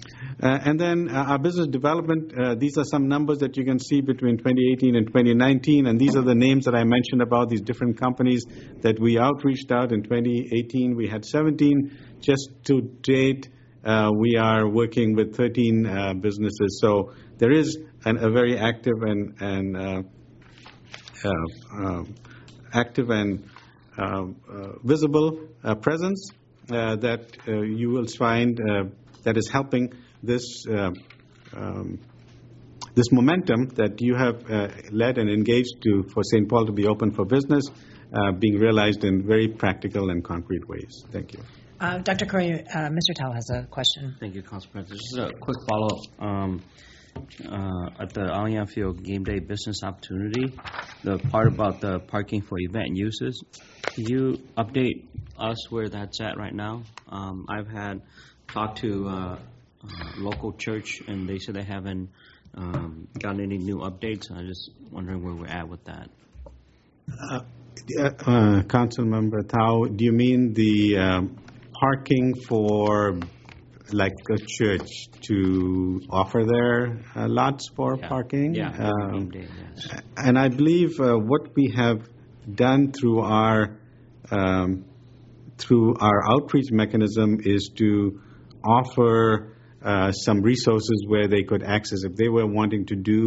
Uh, and then uh, our business development, uh, these are some numbers that you can see between twenty eighteen and twenty nineteen, and these are the names that I mentioned about these different companies that we outreached out. In twenty eighteen, we had seventeen. Just to date, uh, we are working with thirteen uh, businesses. So there is an, a very active and, and uh, Uh, uh, active and uh, uh, visible uh, presence uh, that uh, you will find uh, that is helping this uh, um, this momentum that you have uh, led and engaged to for Saint Paul to be open for business uh, being realized in very practical and concrete ways. Thank you. Uh, Doctor Corey, uh, Mister Tao has a question. Thank you, Council President. Just a quick follow-up. Um, uh, at the Allianz Field Game Day Business Opportunity, the part about the parking for event uses, can you update us where that's at right now? Um, I've had talked to uh, uh, local church, and they said they haven't um, gotten any new updates. I'm just wondering where we're at with that. Uh, uh, Council Member Tao, do you mean the um, parking for like a church to offer their uh, lots for yeah. parking? Yeah, um, day, yes. And I believe uh, what we have done through our um, through our outreach mechanism is to offer uh, some resources where they could access if they were wanting to do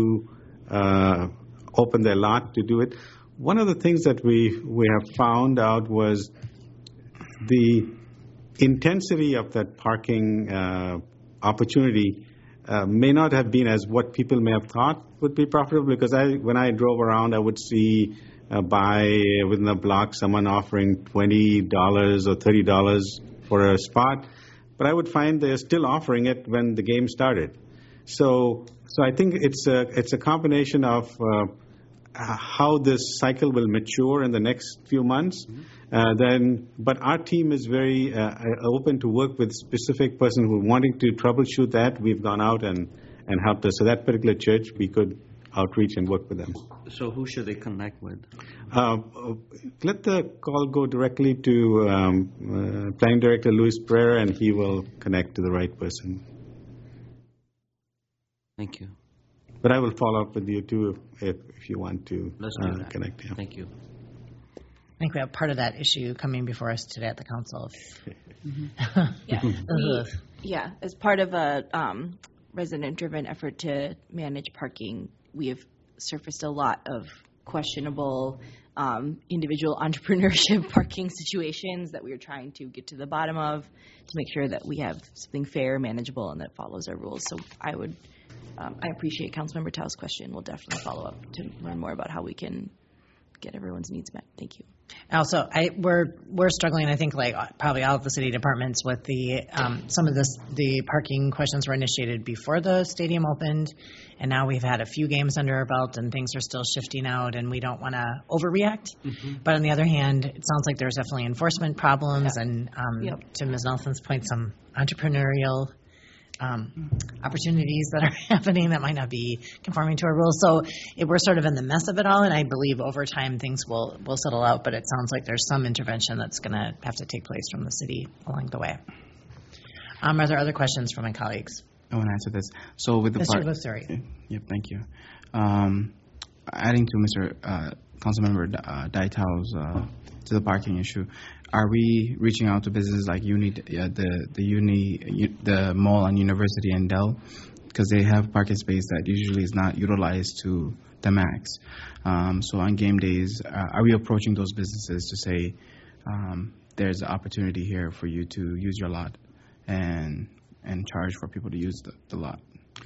uh, open their lot to do it. One of the things that we we have found out was the intensity of that parking uh, opportunity uh, may not have been as what people may have thought would be profitable, because I, when I drove around, I would see uh, by within a block someone offering twenty dollars or thirty dollars for a spot, but I would find they're still offering it when the game started. So, so I think it's a it's a combination of uh, how this cycle will mature in the next few months. Mm-hmm. Uh, then, but our team is very uh, open to work with specific person who are wanting to troubleshoot that. We've gone out and, and helped us. So that particular church, we could outreach and work with them. So who should they connect with? Uh, let the call go directly to um, uh, Planning Director Luis Pereira, and he will connect to the right person. Thank you. But I will follow up with you too if, if you want to Let's do uh, that. connect. Yeah. Thank you. I think we have part of that issue coming before us today at the council. Yeah, we, yeah. As part of a um, resident-driven effort to manage parking, we have surfaced a lot of questionable um, individual entrepreneurship parking situations that we are trying to get to the bottom of to make sure that we have something fair, manageable, and that follows our rules. So I would, um, I appreciate Councilmember Tao's question. We'll definitely follow up to learn more about how we can get everyone's needs met. Thank you. Also, I, we're we're struggling. I think like probably all of the city departments with the um, some of this. The parking questions were initiated before the stadium opened, and now we've had a few games under our belt, and things are still shifting out, and we don't want to overreact. Mm-hmm. But on the other hand, it sounds like there's definitely enforcement problems, yeah. and um, yep. to Miz Nelson's point, some entrepreneurial Um, opportunities that are happening that might not be conforming to our rules. So it, we're sort of in the mess of it all, and I believe over time things will, will settle out, but it sounds like there's some intervention that's going to have to take place from the city along the way. Um, are there other questions from my colleagues? I want to answer this. So with the Mister part, Lussuri. Yep, thank you. Um, adding to Mister Uh, Councilmember uh, Daitao's uh, to the parking issue, are we reaching out to businesses like Uni, uh, the the Uni, the mall on University and Dell, because they have parking space that usually is not utilized to the max. Um, so on game days, uh, are we approaching those businesses to say um, there's an opportunity here for you to use your lot and and charge for people to use the, the lot?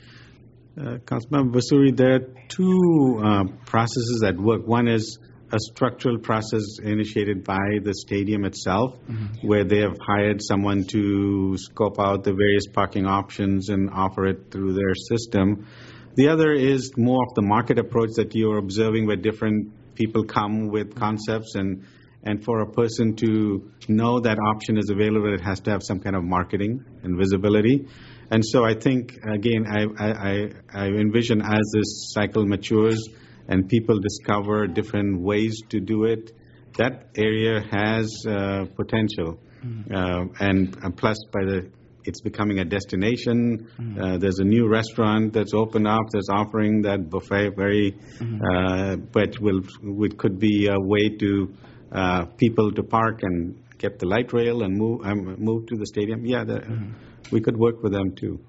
Uh, Councilmember Vasuri, there are two uh, processes at work. One is a structural process initiated by the stadium itself, mm-hmm. where they have hired someone to scope out the various parking options and offer it through their system. The other is more of the market approach that you're observing, where different people come with concepts, and and for a person to know that option is available, it has to have some kind of marketing and visibility. And so I think, again, I, I, I envision as this cycle matures and people discover different ways to do it, that area has uh, potential. Mm-hmm. uh, and, and plus, by the it's becoming a destination. Mm-hmm. Uh, there's a new restaurant that's opened up that's offering that buffet, very, mm-hmm. uh, but will it could be a way to uh, people to park and get the light rail and move um, move to the stadium. Yeah, the, mm-hmm. we could work with them too.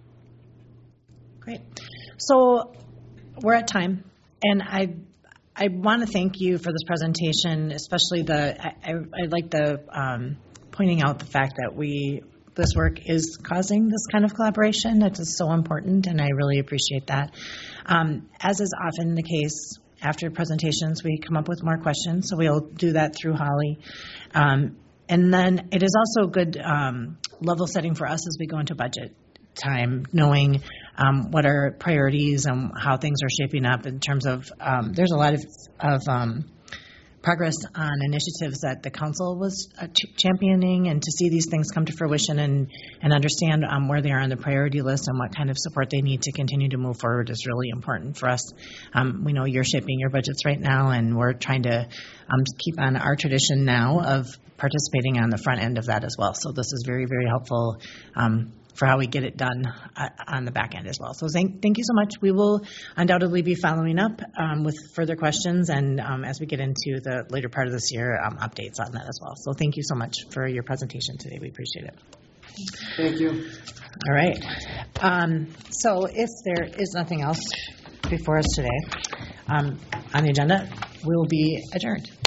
Great. So we're at time. And I I want to thank you for this presentation, especially the, I, I, I like the um, pointing out the fact that we, this work is causing this kind of collaboration. That is so important, and I really appreciate that. Um, as is often the case, after presentations, we come up with more questions, so we'll do that through Holly. Um, and then it is also good um, level setting for us as we go into budget time, knowing um, what our priorities and how things are shaping up in terms of, um, there's a lot of, of um, progress on initiatives that the council was uh, ch- championing, and to see these things come to fruition and, and understand um, where they are on the priority list and what kind of support they need to continue to move forward is really important for us. Um, we know you're shaping your budgets right now, and we're trying to um, keep on our tradition now of participating on the front end of that as well. So this is very, very helpful um, for how we get it done uh, on the back end as well. So thank, thank you so much. We will undoubtedly be following up um, with further questions, and um, as we get into the later part of this year, um, updates on that as well. So thank you so much for your presentation today. We appreciate it. Thank you. All right. Um, so if there is nothing else before us today um, on the agenda, we'll be adjourned.